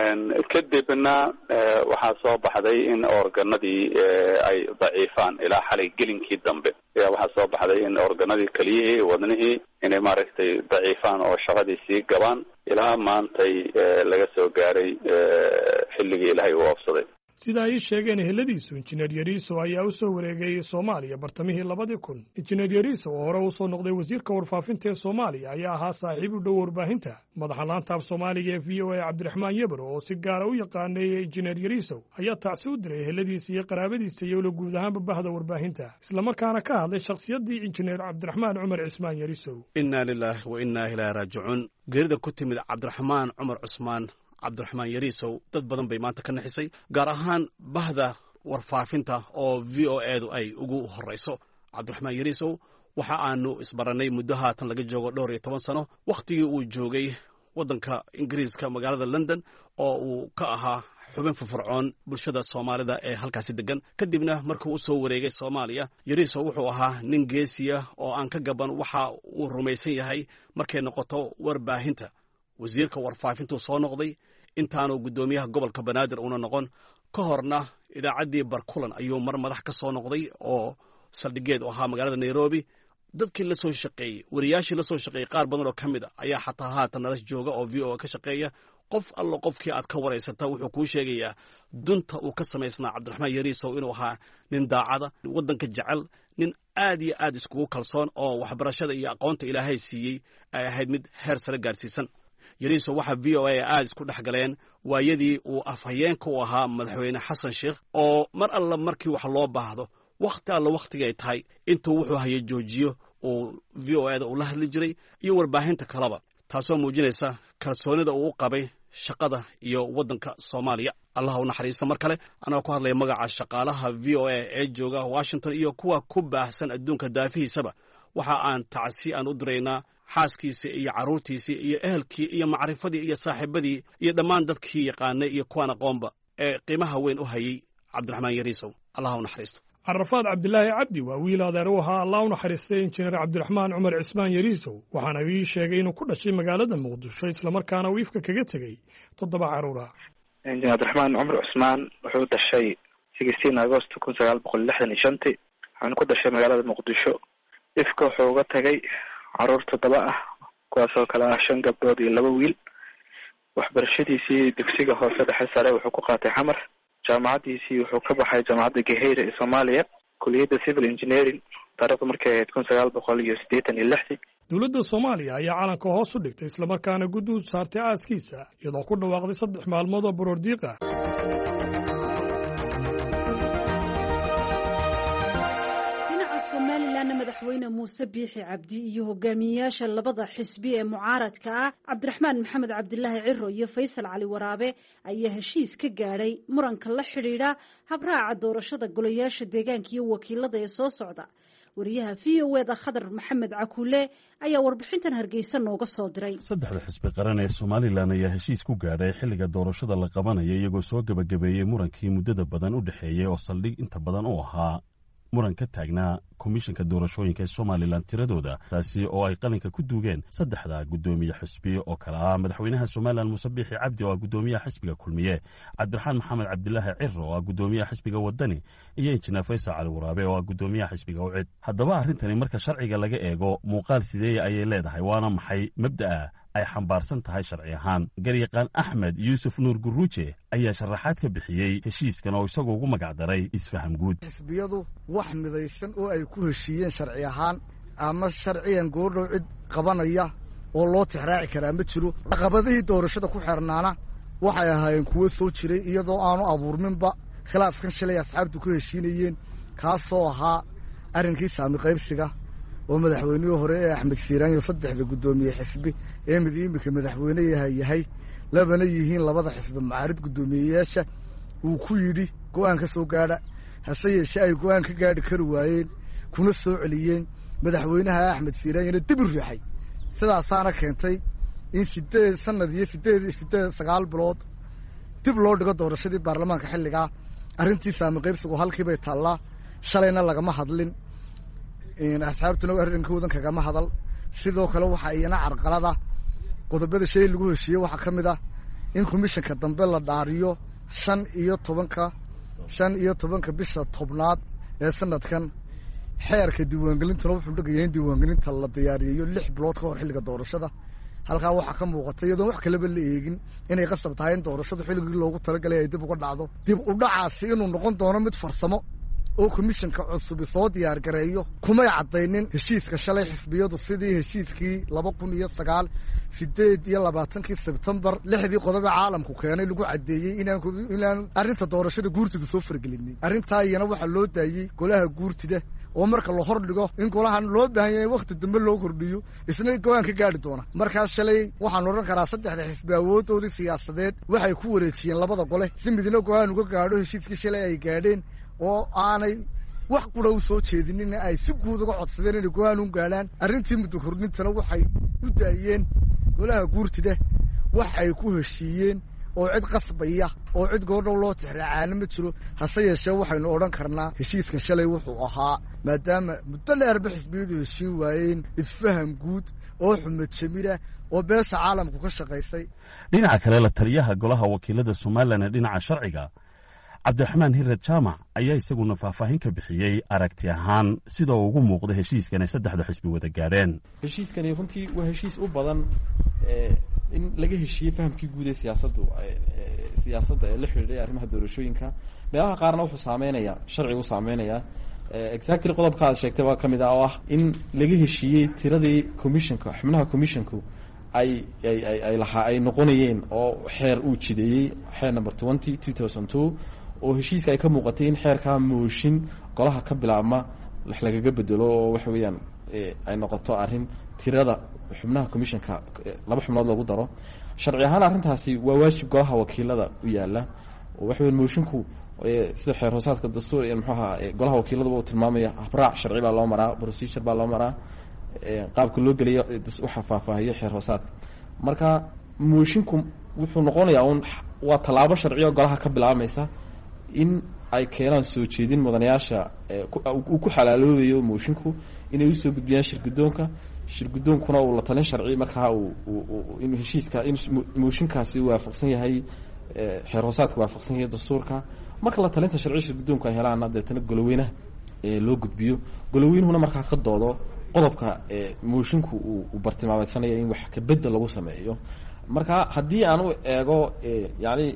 kadibna waxaa soo baxday in organadii ay daciifaan ilaa xalay gelinkii dambe. waxaa soo baxday in organadii keliyihii wadnihii inay maaragtay daciifaan oo shaqadii sii gabaan ilaa maantay laga soo gaaray xilligii ilaahay uu oofsaday. sida ay sheegeen eheladiisu injineer yariiso ayaa u soo wareegay Soomaaliya bartamihii 2000. injineer yariiso oo hore u soo noqday wasiirka warfaafinta ee Soomaaliya ayaa ahaa saaxiib u dhow warbaahinta. madaxa laanta af Soomaaliga ee VOA Cabdiraxmaan Yabro oo si gaar ah u yaqaanay injineer yariiso ayaa tacsi u diray eheladiisa iyo qaraabadiisa iyo la guud ahaan bahda warbaahinta isla markaana ka hadlay shakhsiyaddii injineer Cabdiraxmaan Cumar Cismaan Yariiso. inna lillahi wa inna ilayhi raajicuun. geerida ku timid Cabdiraxmaan Cumar Cismaan cabdiraxmaan yariisow dad badan bay maanta ka naxisay gaar ahaan bahda warfaafinta oo VOA-du ay ugu horeyso. cabdiraxmaan yariisow waxa aanu isbarannay muddo haatan laga joogo 12 sano wakhtigii uu joogay waddanka Ingiriiska magaalada London oo uu ka ahaa xubin firfircoon bulshada Soomaalida ee halkaasi degan. kadibna markuu u soo wareegay Soomaaliya yariisow wuxuu ahaa nin geesiya oo aan ka gaban waxa uu rumaysan yahay markay noqoto warbaahinta. wasiirka warfaafintu soo noqday intaanu guddoomiyaha gobolka banaadir una noqon ka horna idaacaddii barkulan ayuu mar madax ka soo noqday oo saldhigeed u ahaa magaalada Nairobi. dadkii la soo shaqeeyey wariyaashii la soo shaqeeyey qaar badan oo ka mid ayaa xataa haatan nala jooga oo VOA ka shaqeeya. qof allo qofkii aad ka waraysata wuxuu kuu sheegayaa dunta uu ka samaysnaa cabdiraxmaan yariisow inuu ahaa nin daacada waddanka jecel nin aad iyo aad iskugu kalsoon oo waxbarashada iyo aqoonta ilaahay siiyey ay ahayd mid heer sare gaarsiisan. yariisow waxaa VOA aad isku dhex galeen waayadii uu afhayeenka u ahaa madaxweyne xasan sheekh oo mar alla markii wax loo baahdo wakhti alla wakhtigay tahay intuu wuxuu hayay joojiyo uu VOA-da ula hadli jiray iyo warbaahinta kaleba taasoo muujinaysa kalsoonida uu u qabay shaqada iyo waddanka Soomaaliya. allah u naxariisto mar kale anaa ku hadlaya magaca shaqaalaha VOA ee jooga Washington iyo kuwa ku baahsan adduunka daafihiisaba waxa aan tacsi aan u diraynaa xaaskiisa iyo carruurtiisii iyo ehelkii iyo macrifadii iyo saaxiibadii iyo dhammaan dadkii yaqaanay iyo kuwaan aqoonba ee qiimaha weyn u hayay cabdiraxmaan yariisow. allah u naxariisto. carafaad cabdilaahi cabdi waa wiil adeer u ahaa allah u naxariistay injineer cabdiraxmaan cumar cismaan yariisow waxaana ii sheegay inuu ku dhashay magaalada muqdisho islamarkaana uu ifka kaga tegey 7 carruur ah. injineer cabdiraxmaan cumar cismaan wuxuu dhashay 16 Agost 1965 waxaana ku dhashay magaalada muqdisho. ifka wuxuu uga tagay carruur 7 ah kuwaasoo kale ah 5 gabdhood iyo 2 wiil. waxbarashadiisii dugsiga hoose dhexe sare wuxuu ku qaatay xamar. jaamacadiisii wuxuu ka baxay jaamacadda Gaheyre ee Soomaaliya kuliyadda civil engineering taariikhdu markay ahayd 1986. dowladda Soomaaliya ayaa calanka hoos u dhigtay islamarkaana gud u saartay aaskiisa iyadoo ku dhawaaqday 3 maalmood oo baroordiiq ah. somalilanna madaxweyne muuse biixi cabdi iyo hogaamiyeyaasha labada xisbi ee mucaaradka ah cabdiraxmaan maxamed cabdilaahi ciro iyo faysal cali waraabe ayaa heshiis ka gaadhay muranka la xidhiidha habraaca doorashada golayaasha deegaanka iyo wakiilada ee soo socda wariyaha v o eda khadar maxamed cakuule ayaa warbixintan hargeysa nooga soo diray saddexda xisbi qaran ee somalilan ayaa heshiis ku gaadhay xilliga doorashada la qabanaya iyagoo soo gebagabeeyey murankii muddada badan u dhexeeyey oo saldhig inta badan u ahaa muran ka taagnaa komishanka doorashooyinka ee somalilan tiradooda taasi oo ay qalinka ku duugeen saddexda guddoomiye xisbi oo kale ah madaxweynaha somalilan muuse biixi cabdi oo ah guddoomiyaha xisbiga kulmiye cabdiraxmaan maxamed cabdilaahi ciro oo ah guddoomiyaha xisbiga wadani iyo injineer faysal cali waraabe oo ah guddoomiyaha xisbiga ucid haddaba arrintani marka sharciga laga eego muuqaal sideeya ayay leedahay waana maxay mabda'a ay xambaarsan tahay sharci ahaan garyaqaan axmed yuusuf nuur guruuje ayaa sharaxaad ka bixiyey heshiiskan oo isagoo ugu magacdaray isfaham guud xisbiyadu wax midaysan oo ay ku heshiiyeen sharci ahaan ama sharciyan goordhow cid qabanaya oo loo tixraaci karaa ma jiro caqabadihii doorashada ku xeernaana waxay ahaayeen kuwo soo jiray iyadoo aanu abuurminba khilaafkan shalay asxaabtu ku heshiinayeen kaasoo ahaa arrinkii saami qaybsiga oo madaxweynihii hore ee axmed siiraan iyo saddexda guddoomiye xisbi ee mid imika madaxweyne yahay labana yihiin labada xisbi mucaarid guddoomiyeyaasha uu ku yidhi go'aan ka soo gaadha hase yeeshee ay go'aan ka gaadhi kari waayeen kuna soo celiyeen madaxweynaha axmed siiraanyana dib u riixay sidaasaana keentay in sanad iyo sagaal bilood dib loo dhigo doorashadii baarlamaanka xilligaa arrintii saami qaybsigu halkiibay taallaa shalayna lagama hadlin asxaabtuna arrinkoodan kagama hadal sidoo kale waxaa iyana carqalada qodobada shay lagu heshiiyey waxaa ka mid ah in komishanka dambe la dhaariyo shan iyo tobanka bisha tobnaad ee sanadkan xeerka diiwaangelintuna wuxuu dhegaya in diiwaangelinta la diyaariyeyo 6 bilood ka hor xilliga doorashada halkaa waxaa ka muuqata iyadoon wax kaleba la eegin inay qasab tahay in doorashadu xilligii loogu talagalay ay dib uga dhacdo dib u dhacaasi inuu noqon doono mid farsamo oo komishanka cusub soo diyaar gareeyo kumay cadaynin heshiiska shalay xisbiyadu sidii heshiiskii 2028 Sebtembar 6 qodob caalamku keenay lagu cadeeyay inaan arrinta doorashada guurtida soo fargelinin arrintaa iyana waxa loo daayay golaha guurtida oo marka la hor dhigo in golahan loo baahan yahay waqti dambe loo kordhiyo isna go'aan ka gaari doona markaas shalay waxaan oran karaa saddexda xisbi awoodoodii siyaasadeed waxay ku wareejiyeen labada gole si midna go'aan uga gaadho heshiiskii shalay ay gaadheen oo aanay wax qura u soo jeedinin ay si guud uga codsadeen inay go'aan u gaadhaan arrintii muddo kordhintana waxay u daayeen golaha guurtida wax ay ku heshiiyeen oo cid qasbaya oo cid goordhow loo tixraacana ma jiro hase yeeshee waxaynu odhan karnaa heshiiskan shalay wuxuu ahaa maadaama muddo dheerba xisbiyadu heshiin waayeen isfaham guud oo xumad jamira oo beesha caalamku ka shaqaysay dhinaca kale la taliyaha golaha wakiilada somalilan ee dhinaca sharciga cabdiraxmaan hired jaamac ayaa isaguna faahfaahin ka bixiyey aragti ahaan sida uu ugu muuqda heshiiskan ay saddexda xisbi wada gaadheen heshiiskani runtii waa heshiis u badan in laga heshiiyey fahamkii guud ee siyaasadda ee la xidhiidhay arrimaha doorashooyinka meelaha qaarna wuxuu saameynayaa sharcigu saameynayaa exactly qodobka aad sheegtay waa ka mid ah oo ah in laga heshiiyey tiradii commissionka xubnaha commissionku ay noqonayeen oo xeer uu jideeyey xeer number 20 oo heshiiska ay ka muuqatay in xeerkaa mooshin golaha ka bilaabma wax lagaga bedelo oo waxa weeyaan ay noqoto arrin tirada xubnaha commissionka 2 xubnood lagu daro sharci ahaan arrintaasi waa waajib golaha wakiilada u yaala oo waxa weeyaan mooshinku sida xeer hoosaadka dastuur ee muxuu ahaa golaha wakiilada uu tilmaamaya habraac sharci baa loo maraa procedure baa loo maraa qaabka loo geliyo waxa faahfaahiyo xeer hoosaadka marka mooshinku wuxuu noqonayaa waa tallaabo sharci oo golaha ka bilaabmaysa in ay keenaan soo jeedin mudanayaasha uu ku xalaaloobayo mooshinku inay usoo gudbiyaan shirgudoonkuna uu la talin sharci markaa in heshiiska in mooshinkaasi waafaqsan yahay xeer hoosaadka waafaqsan yahay dastuurka marka la talinta sharci shirgudoonku ay helaana deetana goloweynaha loo gudbiyo goloweynuhuna markaa ka doodo qodobka moshinku uu bartilmaameedsanaya in wax ka bedel lagu sameeyo marka haddii aan u eego yani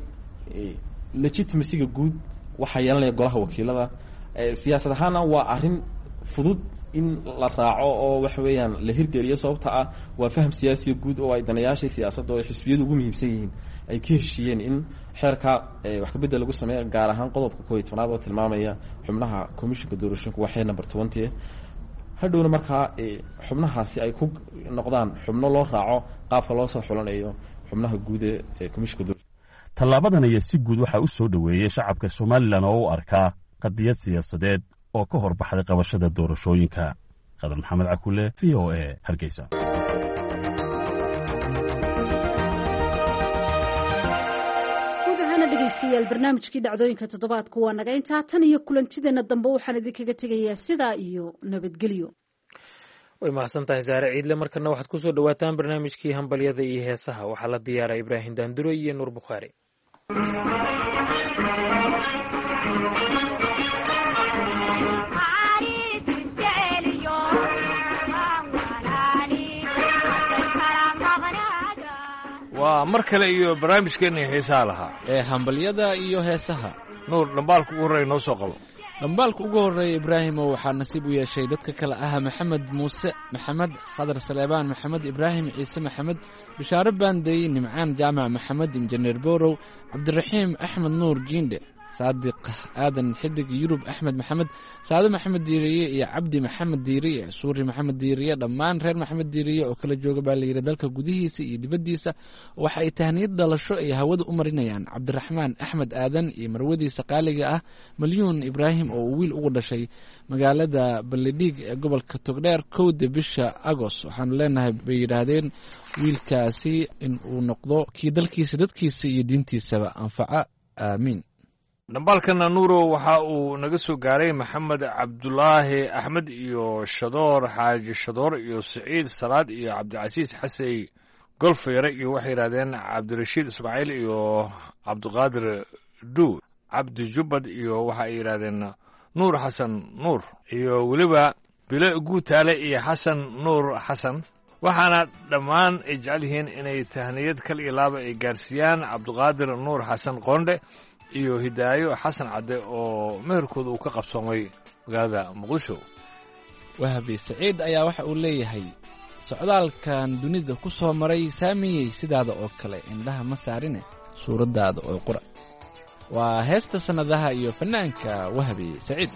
legitimacyga guud waxaa yeelanaya golaha wakiilada siyaasad ahaana waa arrin fudud in la raaco oo waxa weeyaan la hirgeliyo sababta ah waa faham siyaasiyo guud oo ay danayaashii siyaasadda oo xisbiyadu ugu muhiimsan yihiin ay ka heshiiyeen in xeerka wax ka bedel lagu sameeyo gaar ahaan qodobka 11 oo tilmaamaya xubnaha komishanka doorashooyinka waa xeer number 20 hadhowna markaa xubnahaasi ay ku noqdaan xubno loo raaco qaabka loo soo xulanayo xubnaha guud ee komishanka doorashooyinka. tallaabadan ayaa si guud waxaa u soo dhoweeyey shacabka somalilan oo u arkaa qadiyad siyaasadeed oo ka hor baxday qabashada doorashooyinka. qadar maxamed cakule, v o a, Hargeysa. dhegeystayaal barnaamijkii dhacdooyinka toddobaadku waa naga intaa tan iyo kulantideena dambe waxaan idinkaga tegayaa sidaa iyo nabadgelyo. way mahadsan tahay saare ciidle. markana waxaad ku soo dhawaataan barnaamijkii hambalyada iyo heesaha. waxaa la diyaaray ibraahim daanduro iyo nuur bukhaari. waa mar kale iyo barnaamijkeennii heesaha lahaa ee hambalyada iyo heesaha. nuur, dhambaalka ugu horreeya noo soo qabo. dhambaalka ugu horreeya ibraahimo waxaa nasiib u yeeshay dadka kale ah maxamed muuse maxamed, khadar saleebaan maxamed, ibraahim ciise maxamed, bishaare baandey, nimcaan jaamac maxamed, injineer borow, cabdiraxiim axmed nuur giindhe, saadiq aadan xidig, yurub axmed maxamed, saado maxamed diiriye iyo cabdi maxamed diiriye, suuri maxamed diiriye, dhammaan reer maxamed diiriye oo kala jooga baa layidhi dalka gudihiisa iyo dibaddiisa. waxa ay tahniyad dhalasho ay hawada u marinayaan cabdiraxmaan axmed aadan iyo marwadiisa qaaliga ah malyuun ibraahim oo uu wiil ugu dhashay magaalada baledhiig ee gobolka togdheer 1 bisha agoost. waxaanu leenahay bay yidhaahdeen wiilkaasi in uu noqdo kii dalkiisa dadkiisa iyo diintiisaba anfaca, aamiin. dhambaalkana nuuro waxa uu naga soo gaaray maxamed cabdulaahi axmed iyo shadoor xaaji shadoor iyo siciid salaad iyo cabdicasiis xasey golfeere iyo waxay yidhahdeen cabdirashiid ismaaciil iyo cabdiqaadir duur cabdi jubbad iyo waxa ay yidhahdeen nuur xasan nuur iyo weliba bile guutaale iyo xasan nuur xasan. waxaana dhammaan ay jecel yihiin inay tahniyad kal iyo laaba ay gaarsiiyaan cabdiqaadir nuur xasan qoondhe iyo hidaayo xasan cadde oo meherkooda uu ka qabsoomay magaalada muqdisho. wahabi saciid ayaa waxa uu leeyahay socdaalkan dunida ku soo maray saamiyey sidaada oo kale indhaha ma saarine suuraddaada oo qura. waa heesta sannadaha iyo fannaanka wahabi saciid.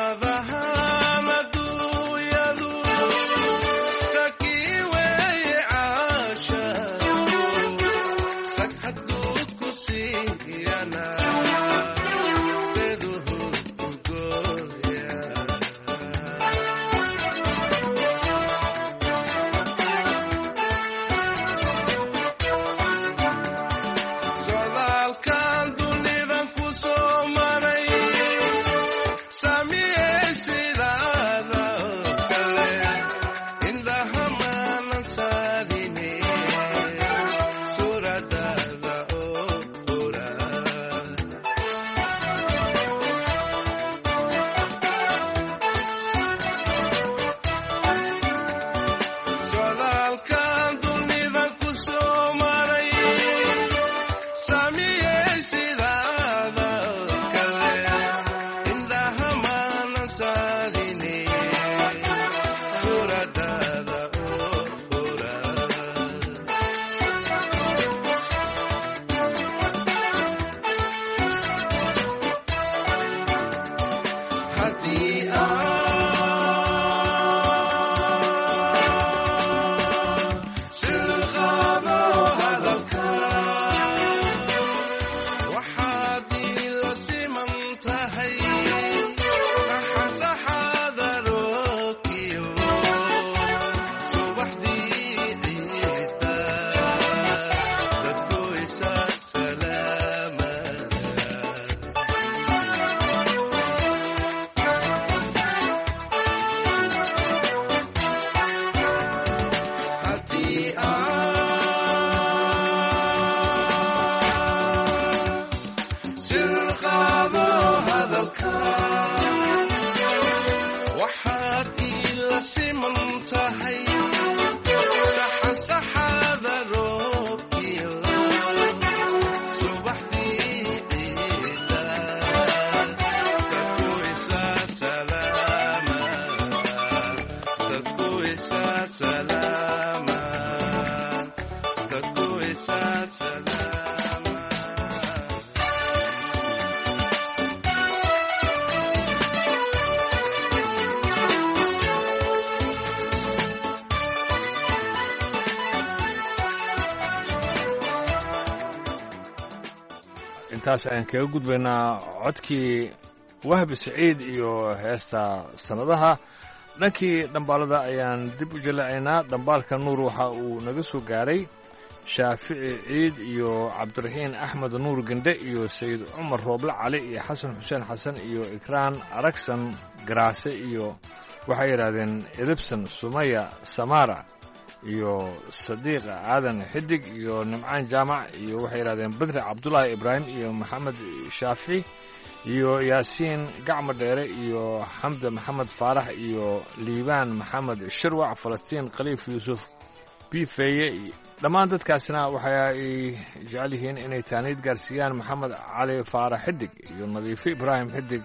sanadahan adduunyadu saki wey intaas ayaan kaga gudbaynaa codkii wahbi saciid iyo heesta sannadaha. dhankii dhambaalada ayaan dib u jalacaynaa. dhambaalka nuur waxa uu naga soo gaaray shaafici ciid iyo cabdiraxiin axmed nuur gandhe iyo sayid cumar rooble cali iyo xasan xuseen xasan iyo ikraan aragsan garaase iyo waxay yidhaahdeen edibsan sumaya samaara iyo sadiiq aadan xidig iyo nimcaan jaamac iyo waxay yidhahdeen bedri cabdulaahi ibraahim iyo maxamed shaafici iyo yaasiin gacmo dheere iyo xamde maxamed faarax iyo liibaan maxamed shirwac falastiin khaliif yuusuf bifeeye. dhammaan dadkaasina waxa ay jecel yihiin inay taaniid gaarsiiyaan maxamed cali faarax xidig iyo nadiifo ibraahim xidig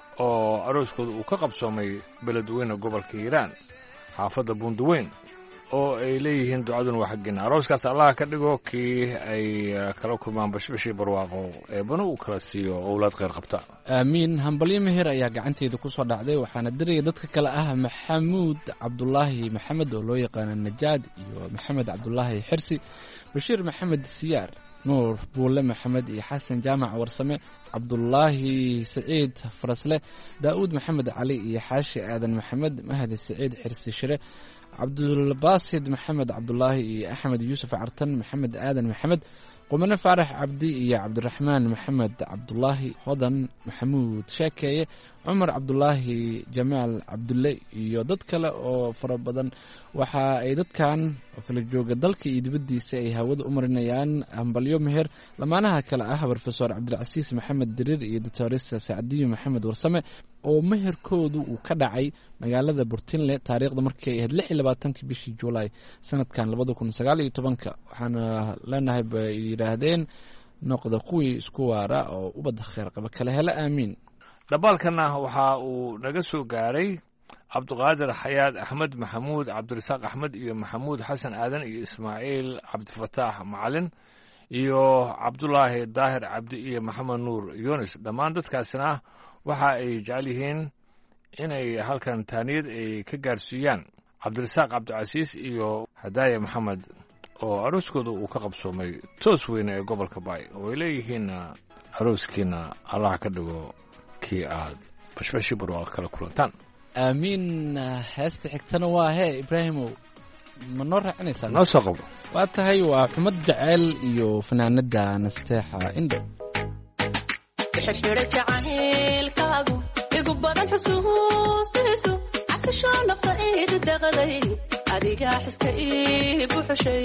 oo arooskooda uu ka qabsoomay beledweyne gobolka hiiraan xaafadda buundaweyn oo ay leeyihiin ducaduna waa xaggeena. arooskaas allaha ka dhigo kii ay kala kulmaan bashbashii barwaaqo eebana uu kala siiyo owlaad kheyr qabta. aamiin. hambalyo meher ayaa gacanteeda ku soo dhacday waxaana diraya dadka kale ah maxamuud cabdulaahi maxamed oo loo yaqaano najaad iyo maxamed cabdulaahi xirsi, bashiir maxamed siyaar, nuur buule maxamed iyo xasan jaamac warsame, cabdulaahi saciid farasle, daa'uud maxamed cali iyo xaashi aadan maxamed, mahdi saciid xirsi shire, cabdulbaasid maxamed cabdulaahi iyo axmed yuusuf cartan, maxamed aadan maxamed, qumane faarax cabdi iyo cabdiraxmaan maxamed cabdulaahi, hodan maxamuud sheekeeye, cumar cabdulaahi, jamaal cabdulle iyo dad kale oo fara badan. waxa ay dadkan oo kala jooga dalka iyo dibaddiisa ay hawada u marinayaan hambalyo meher lamaanaha kale ah brofesor cabdilcasiis maxamed diriir iyo doctoresa sacdiyo maxamed warsame oo meherkoodu uu ka dhacay magaalada burtinle taariikhda markii ay ahayd 26 bishii Juulaay sanadkan 2019. waxaana leenahay bay yiraahdeen noqda kuwii isku waara oo ubad khayr qaba kala hela aamiin. dhabaalkana waxa uu naga soo gaaray cabdiqaadir xayaad axmed maxamuud cabdirasaaq axmed iyo maxamuud xasan aadan iyo ismaaciil cabdifataax macalin iyo cabdulaahi daahir cabdi iyo maxamed nuur yunis. dhammaan dadkaasina waxa ay jecel yihiin inay halkan taaniyad ay ka gaarsiiyaan cabdirasaaq cabdicasiis iyo hadaaya maxamed oo arooskooda uu ka qabsoomay toos weyne ee gobolka baay oo ay leeyihiinna arooskiina allah ka dhigo kii aad bashbashi barwaaqo kala kulantaan. aamiin. heesta xigtana waa hee ibraahimow ma noo raacinaysaa? noo soo qabo. waa tahay waa xumad jaceyl iyo fanaanada nasteexa indho. xirxire jacaylkaagu igu badan xusuustiisu casasho nafta iidi daqday adigaa xiska ii buxushay.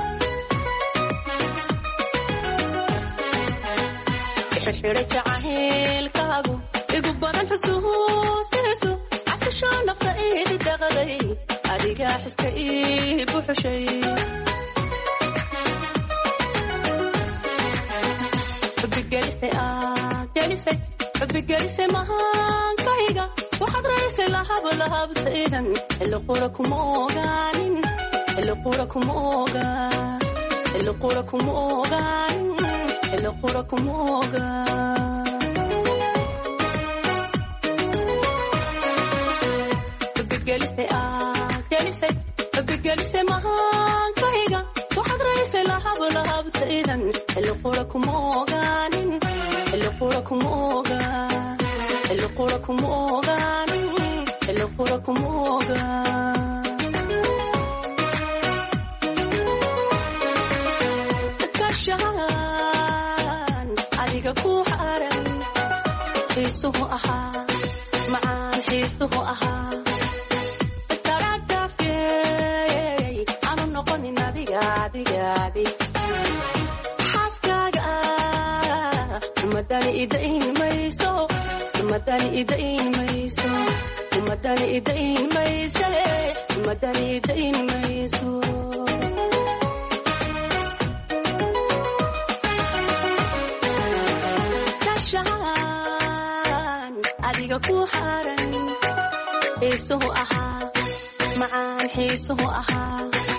xirxire jacaylkaagu igu badan xusuustiisu casasho nafta iidi daqday adigaa xiska ii buxushay. xubigelisay mahaankayga waxaad raysay lahablahabtaydan xilli qura kuma ogaanin xilli qura kuma ogaan xilli qura kuma ogaanin xilli qura kuma ogaan. xubigelisay mahaankayga waxaad raysay lahablahabtaydan xilli qura kuma ogaanin xilli qura kuma ogaan xilli qura kuma ogaanin xilli qura kuma ogaan. kashaan adiga ku xaran xiisuhu ahaa macaan xiisuhu ahaa daradaafkeey aanu noqonin adiga adiga adig xaaskaaga madani idain mayso madani idain mayso madani idain mayso madani idain mayso. kashaan adiga ku xaran xiisuhu ahaa macaan xiisuhu ahaa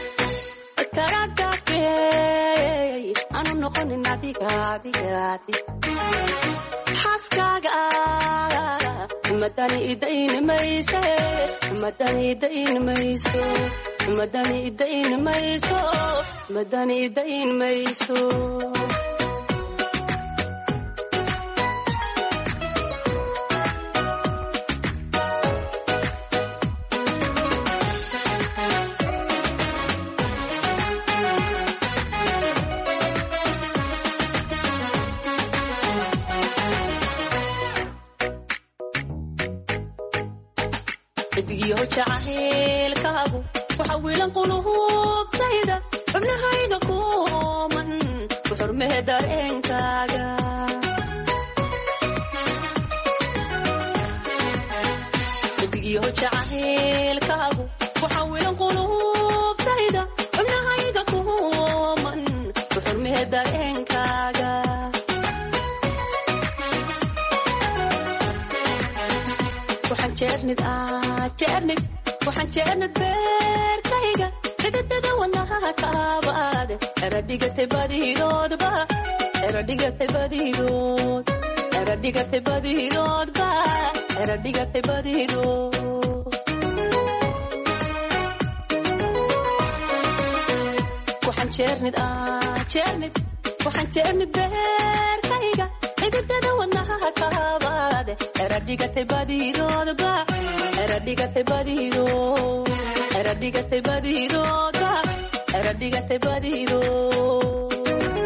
karadafeey aanu noqonin adiga adiga adig xaaskaaga madani idain mayso madani idain mayso madani idain mayso madani idain mayso. xidigiyo jacaylkaagu waxa wiilan qulubtayda xubnahayga kuman ku xurmee dareenkaaga xidigiyo jacaylkaagu waxa wiilan qulubtayda xubnahayga kuman ku xurmee dareenkaaga waxaan jeernid beerkayga xididada wadnaha kaabaade eradhigatay badidoodba eradhigatay badidood eradhigatay badidoodba eradhigatay badidood waxaan jeernid beerkayga xididada wadnaha kaabaade eradhigatay badidoodba eradhigatay badidood eradhigatay badidoodba eradhigatay badidood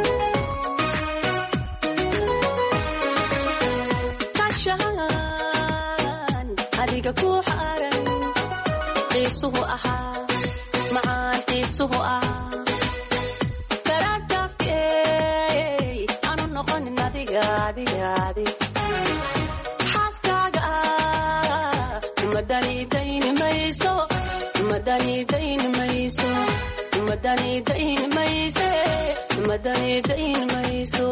kashaan adiga ku xaran xiisuhu ahaa macaan xiisuhu ah karaadhaafkey aanu noqonin adiga xaaskaaga ah madaniidayni mayso madaniidayni mayso madaniidayni mayse madaniidayni mayso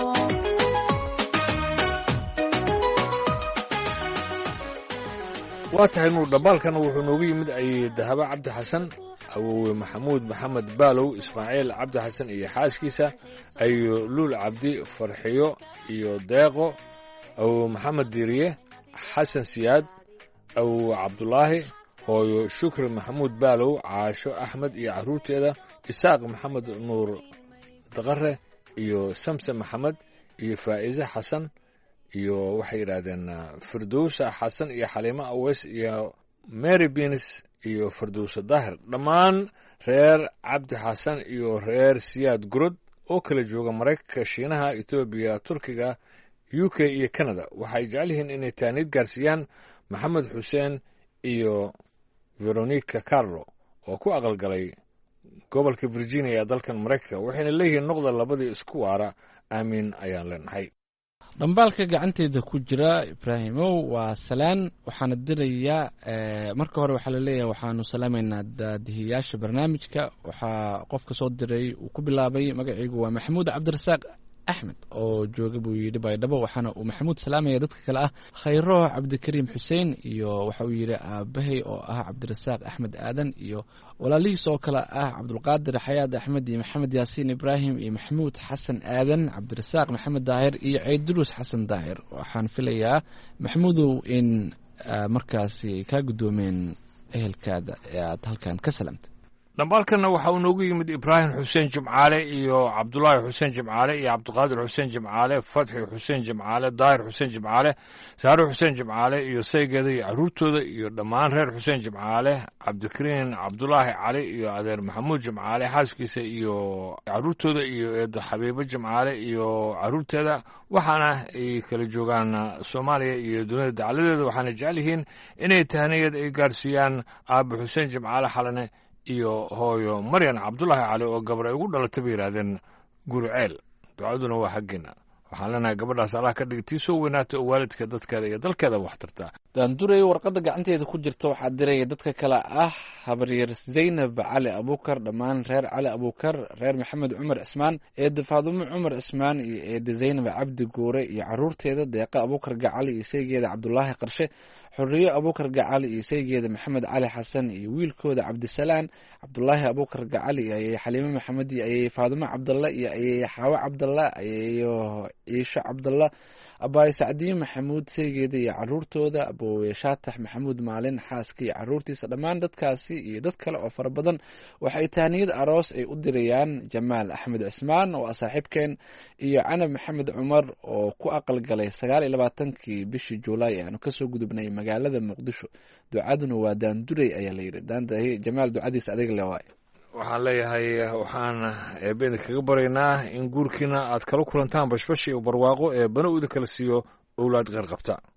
waa tahay nuur dhambaalkan wuxuu noogu yimid ay dahaba cabdi xasan awoowe maxamuud maxamed baalow ismaaciil cabdi xasan iyo xaaskiisa ayo luul cabdi farxiyo iyo deeqo awowe maxamed diiriye xasan siyaad awowe cabdulaahi hooyo shukri maxamuud baalow caasho axmed iyo carruurteeda isaaq maxamed nuur daqare iyo samse maxamed iyo faa'iise xasan iyo waxay yidhaahdeen firdowsa xasan iyo xaliimo aweys iyo mary bins iyo firdowsa daahir dhammaan reer cabdi xasan iyo reer siyaad gurod oo kala jooga maraykanka shiinaha etoobiya turkiga u k iyo canada waxay jecel yihiin inay taaniid gaarsiiyaan maxamed xuseen iyo veronica carlo oo ku aqalgalay gobolka virginia ee dalkan maraykanka waxayna leeyihiin noqda labadii isku waara aamiin ayaan leenahay dhambaalka gacanteeda ku jira ibraahimow waa salaan waxaana dirayaa marka hore waxaa laleeyahay waxaanu salaamaynaa daadihiyaasha barnaamijka waxaa qofka soo diray uu ku bilaabay magaciigu waa maxamuud cabdirasaaq axmed oo jooga buu yidhi baydhabo waxaana uu maxamuud salaamaya dadka kale ah khayro cabdikariim xuseen iyo waxa uu yidhi aabahay oo ah cabdirasaaq axmed aadan iyo walaalihiis oo kale ah cabdulqaadir xayaad axmed iyo maxamed yaasiin ibraahim iyo maxamuud xasan aadan cabdirasaaq maxamed daahir iyo ceydulus xasan daahir waxaan filayaa maxamuudow in markaasi ay kaa guddoomeen ehelkaada ee aad halkan ka salaamtay dhambaalkanna waxa uu noogu yimid ibraahim xuseen jimcaale iyo cabdulaahi xuseen jimcaale iyo cabdiqaadir xuseen jimcaale fatxi xuseen jimcaale daahir xuseen jimcaale saaro xuseen jimcaale iyo saygeeda iyo carruurtooda iyo dhammaan reer xuseen jimcaale cabdikariin cabdulaahi cali iyo adeer maxamuud jimcaale xaaskiisa iyo carruurtooda iyo eedo xabiibo jimcaale iyo carruurteeda waxaana ay kala joogaan soomaaliya iyo dunida dacaladeeda waxaana jecel yihiin inay tahniyad ay gaarsiiyaan aabe xuseen jimcaale xalane iyo hooyo maryan cabdulaahi cali oo gabar ay ugu dhalatay bay yidhaahdeen guriceel ducaduna waa xaggeena waxaan leenahay gabadhaas allah ka dhigi tii soo weynaata oo waalidka dadkeeda iyo dalkeeda wax tartaa daanduray warqadda gacanteeda ku jirta waxaa diraya dadka kale ah habaryar zaynab cali abuukar dhammaan reer cali abuukar reer maxamed cumar cismaan eeda faadumo cumar cismaan iyo eeda zaynab cabdi guure iyo carruurteeda deeqa abuukar gacali iyo saygeeda cabdulaahi qarshe xuriyo abuukar gacali iyo saygeeda maxamed cali xasan iyo wiilkooda cabdisalaan cabdulaahi abuukar gacali iyo ayay xaliimo maxamed iyo ayay faadumo cabdalla iyo ayay xaawo cabdalla iyo ciisho cabdalla abaayo sacdiyo maxamuud saygeeda iyo carruurtooda aboowe shaatax maxamuud maalin xaaska iyo carruurtiisa dhammaan dadkaasi iyo dad kale oo fara badan waxay tahniyad aroos ay u dirayaan jamaal axmed cismaan oo ah saaxiibkeen iyo canab maxamed cumar oo ku aqalgalay 29kii bishii juulaay aanu kasoo gudubnay magaalada muqdisho ducaduna waa daanduray ayaa layidhi daandahi jamaal ducadiisa adeeg le waay waxaan leeyahay waxaan eebbeena kaga baraynaa in guurkiina aad kala kulantaan bashbash iyo barwaaqo ee bana uda kala siiyo owlaad qeyr qabta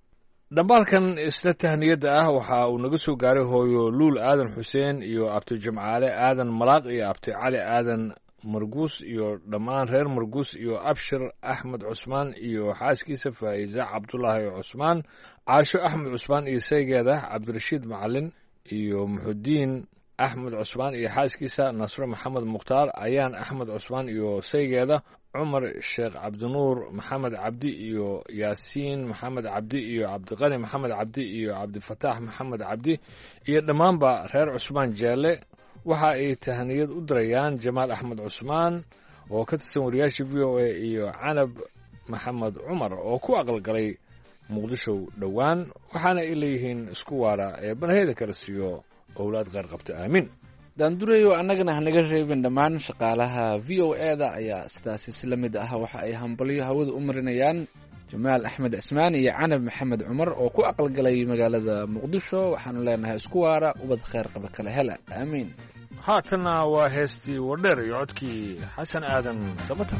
dhambaalkan isla tahniyadda ah waxa uu naga soo gaaray hooyo luul aadan xuseen iyo abti jimcaale aadan malaaq iyo abti cali aadan marguus iyo dhammaan reer marguus iyo abshir axmed cusmaan iyo xaaskiisa faa'iisa cabdulaahi cusmaan caasho axmed cusmaan iyo saygeeda cabdirashiid macalin iyo muxudiin axmed cusmaan iyo xaaskiisa nasre maxamed mukhtaar ayaan axmed cusmaan iyo saygeeda cumar sheekh cabdinuur maxamed cabdi iyo yaasiin maxamed cabdi iyo cabdiqani maxamed cabdi iyo cabdifataax maxamed cabdi iyo dhammaanba reer cusmaan jeelle waxa ay tahniyad u dirayaan jamaal axmed cusmaan oo ka tirsan wariyaasha v o a iyo canab maxamed cumar oo ku aqalgalay muqdisho dhowaan waxaana ay leeyihiin isku waara ee banaheyda kala siiyo owlaad kheyr qabta aamiin daandurayo annagana hanaga reebin dhammaan shaqaalaha v o e-da ayaa sidaasi si la mid ah waxa ay hambalyo hawada u marinayaan jamaal axmed cismaan iyo canab maxamed cumar oo ku aqalgalay magaalada muqdisho waxaanu leenahay isku waara ubad kheyr qaba kala hela aamiin haatanna waa heestii wardheer iyo codkii xasan aadan sabatar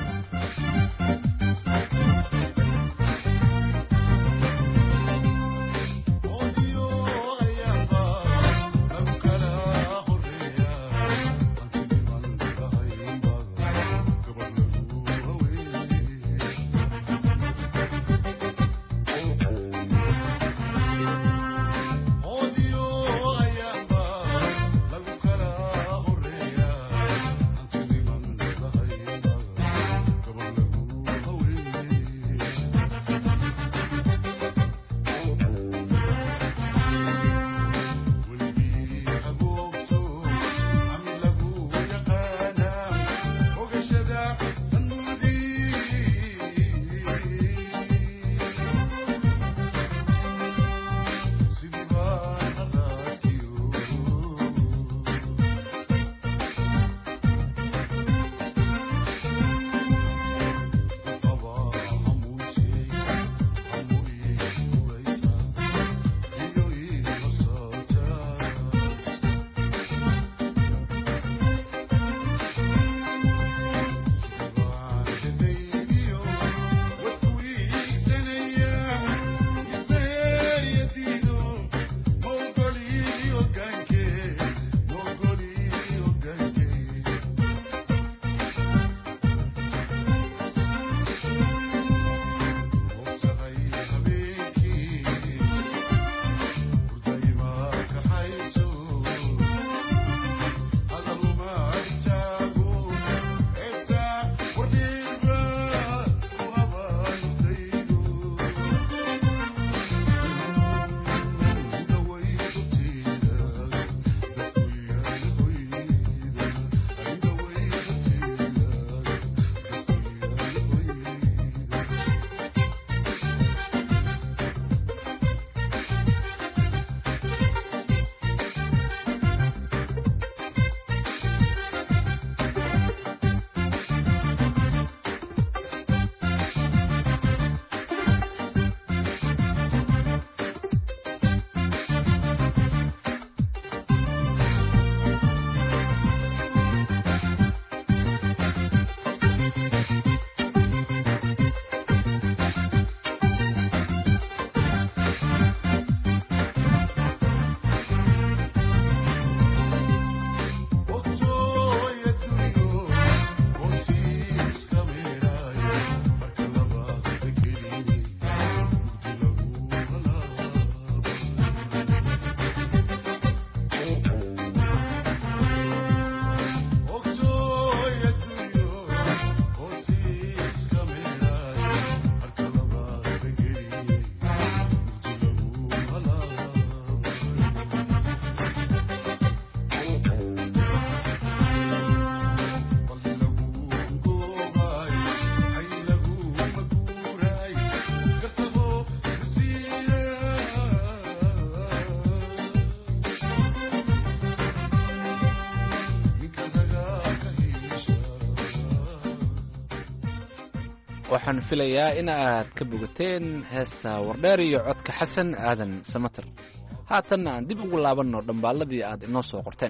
waxaan filayaa in aad ka bogateen heesta wardheer iyo codka xasan aadan samater haatanna aan dib ugu laabanno dhambaalladii aad inoo soo qorteen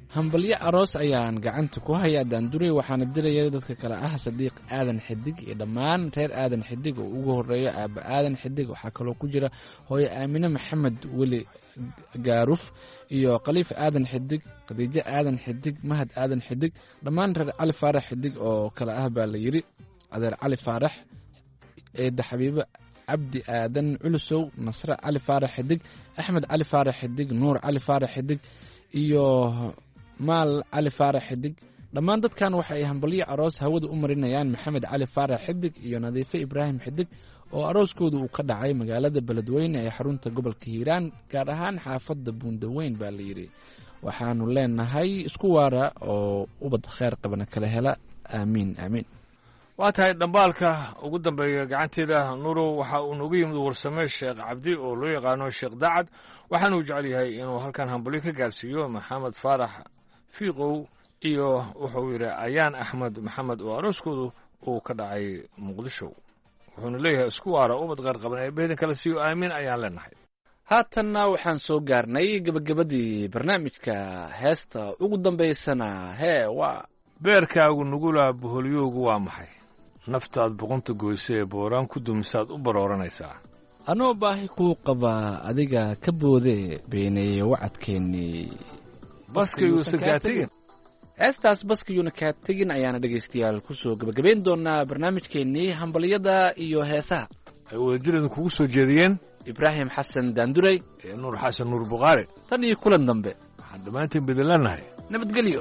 hambalyo aroos ayaan gacanta ku hayaa daanduray waxaana diraya dadka kale ah sadiiq aadan xidig iyo dhammaan reer aadan xidig oo ugu horeeyo aaba aadan xidig waxaa kaloo ku jira hooyo aamine maxamed weli gaaruf iyo khaliif aadan xidig khadiijo aadan xidig mahad aadan xidig dhammaan reer cali faarax xidig oo kale ah baa la yidhi adeer cali faarax eedda xabiibo cabdi aadan culusow nasre cali faarax xidig axmed cali faarax xidig nuur cali faarax xidig iyo maal cali faarax xidig dhammaan dadkan waxa ay hambalyo aroos hawada u marinayaan maxamed cali faarax xidig iyo nadiife ibraahim xidig oo arooskooda uu ka dhacay magaalada beledweyne ee xarunta gobolka hiiraan gaar ahaan xaafadda buundaweyn baa la yidhi waxaanu leenahay isku waara oo ubad kheyr qabana kala hela aamiin aamiin waa tahay dhambaalka ugu dambeeya gacanteeda nuurow waxa uu noogu yimid warsame sheekh cabdi oo loo yaqaano sheekh dacad waxaanuu jecel yahay inuu halkan hambalyo ka gaarsiiyo maxamed faarax fiiqow iyo wuxuu yidhi ayaan axmed maxamed oo arooskoodu uu ka dhacay muqdisho wuxuuna leeyahay isku waara ubad qeyr qaban ee beedan kala siiyo aamiin ayaan leenahay haatanna waxaan soo gaarnay gebagabadii barnaamijka heesta ugu dambaysana waa beerkaagu nugula boholyoogu waa maxay naftaad boqonta goyse ee booraan ku dumisaad u barooranaysaa anoo baahi kuu qabaa adiga ka boodee beeneeye wacadkeennii baskayuusan kaa tegin heestaas baskayuuna kaa tegin ayaana dhegaystayaal ku soo gebagabayn doonaa barnaamijkeennii hambalyada iyo heesaha ay wadajiradu kugu soo jeediyeen ibraahim xasan daanduray iyo nuur xasan nuur bukhaari tan iyo kulan dambe waxaan dhammaantiin bedelannahay nabadgelyo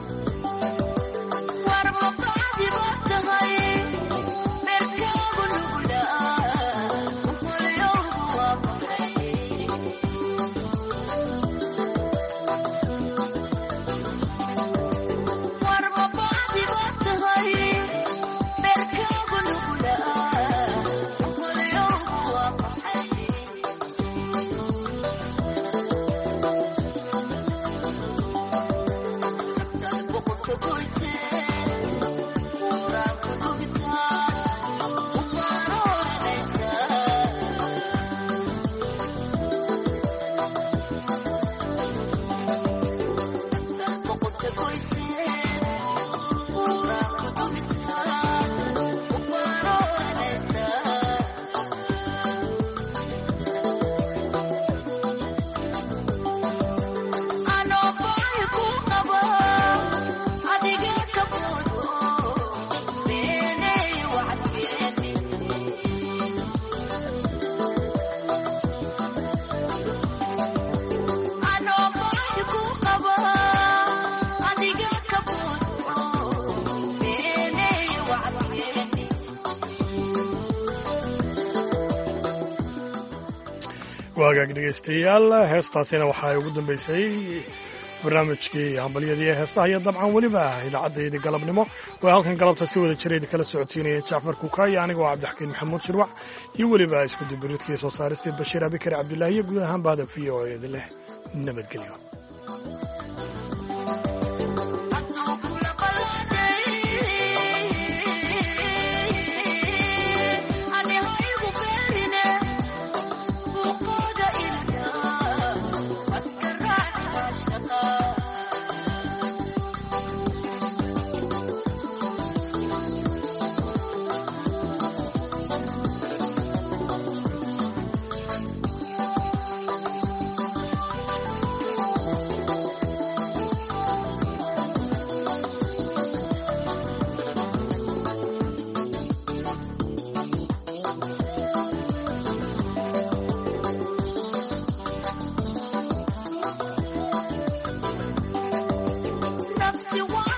waagaag dhegaystayaal heestaasina waxaa ugu dambaysay barnaamijkii hambalyadii heesaha iyo dabcan weliba idaacaddaydii galabnimo waa halkan galabta si wada jirayda kala socodsiinaya jacfar kuuka iyo aniga oo cabdixakiin maxamuud shirwac iyo weliba isku dibiriidkii soo saaristay bashiir abikar cabdilaahi iyo guud ahaan bahda v o eeda leh nabadgelyo You want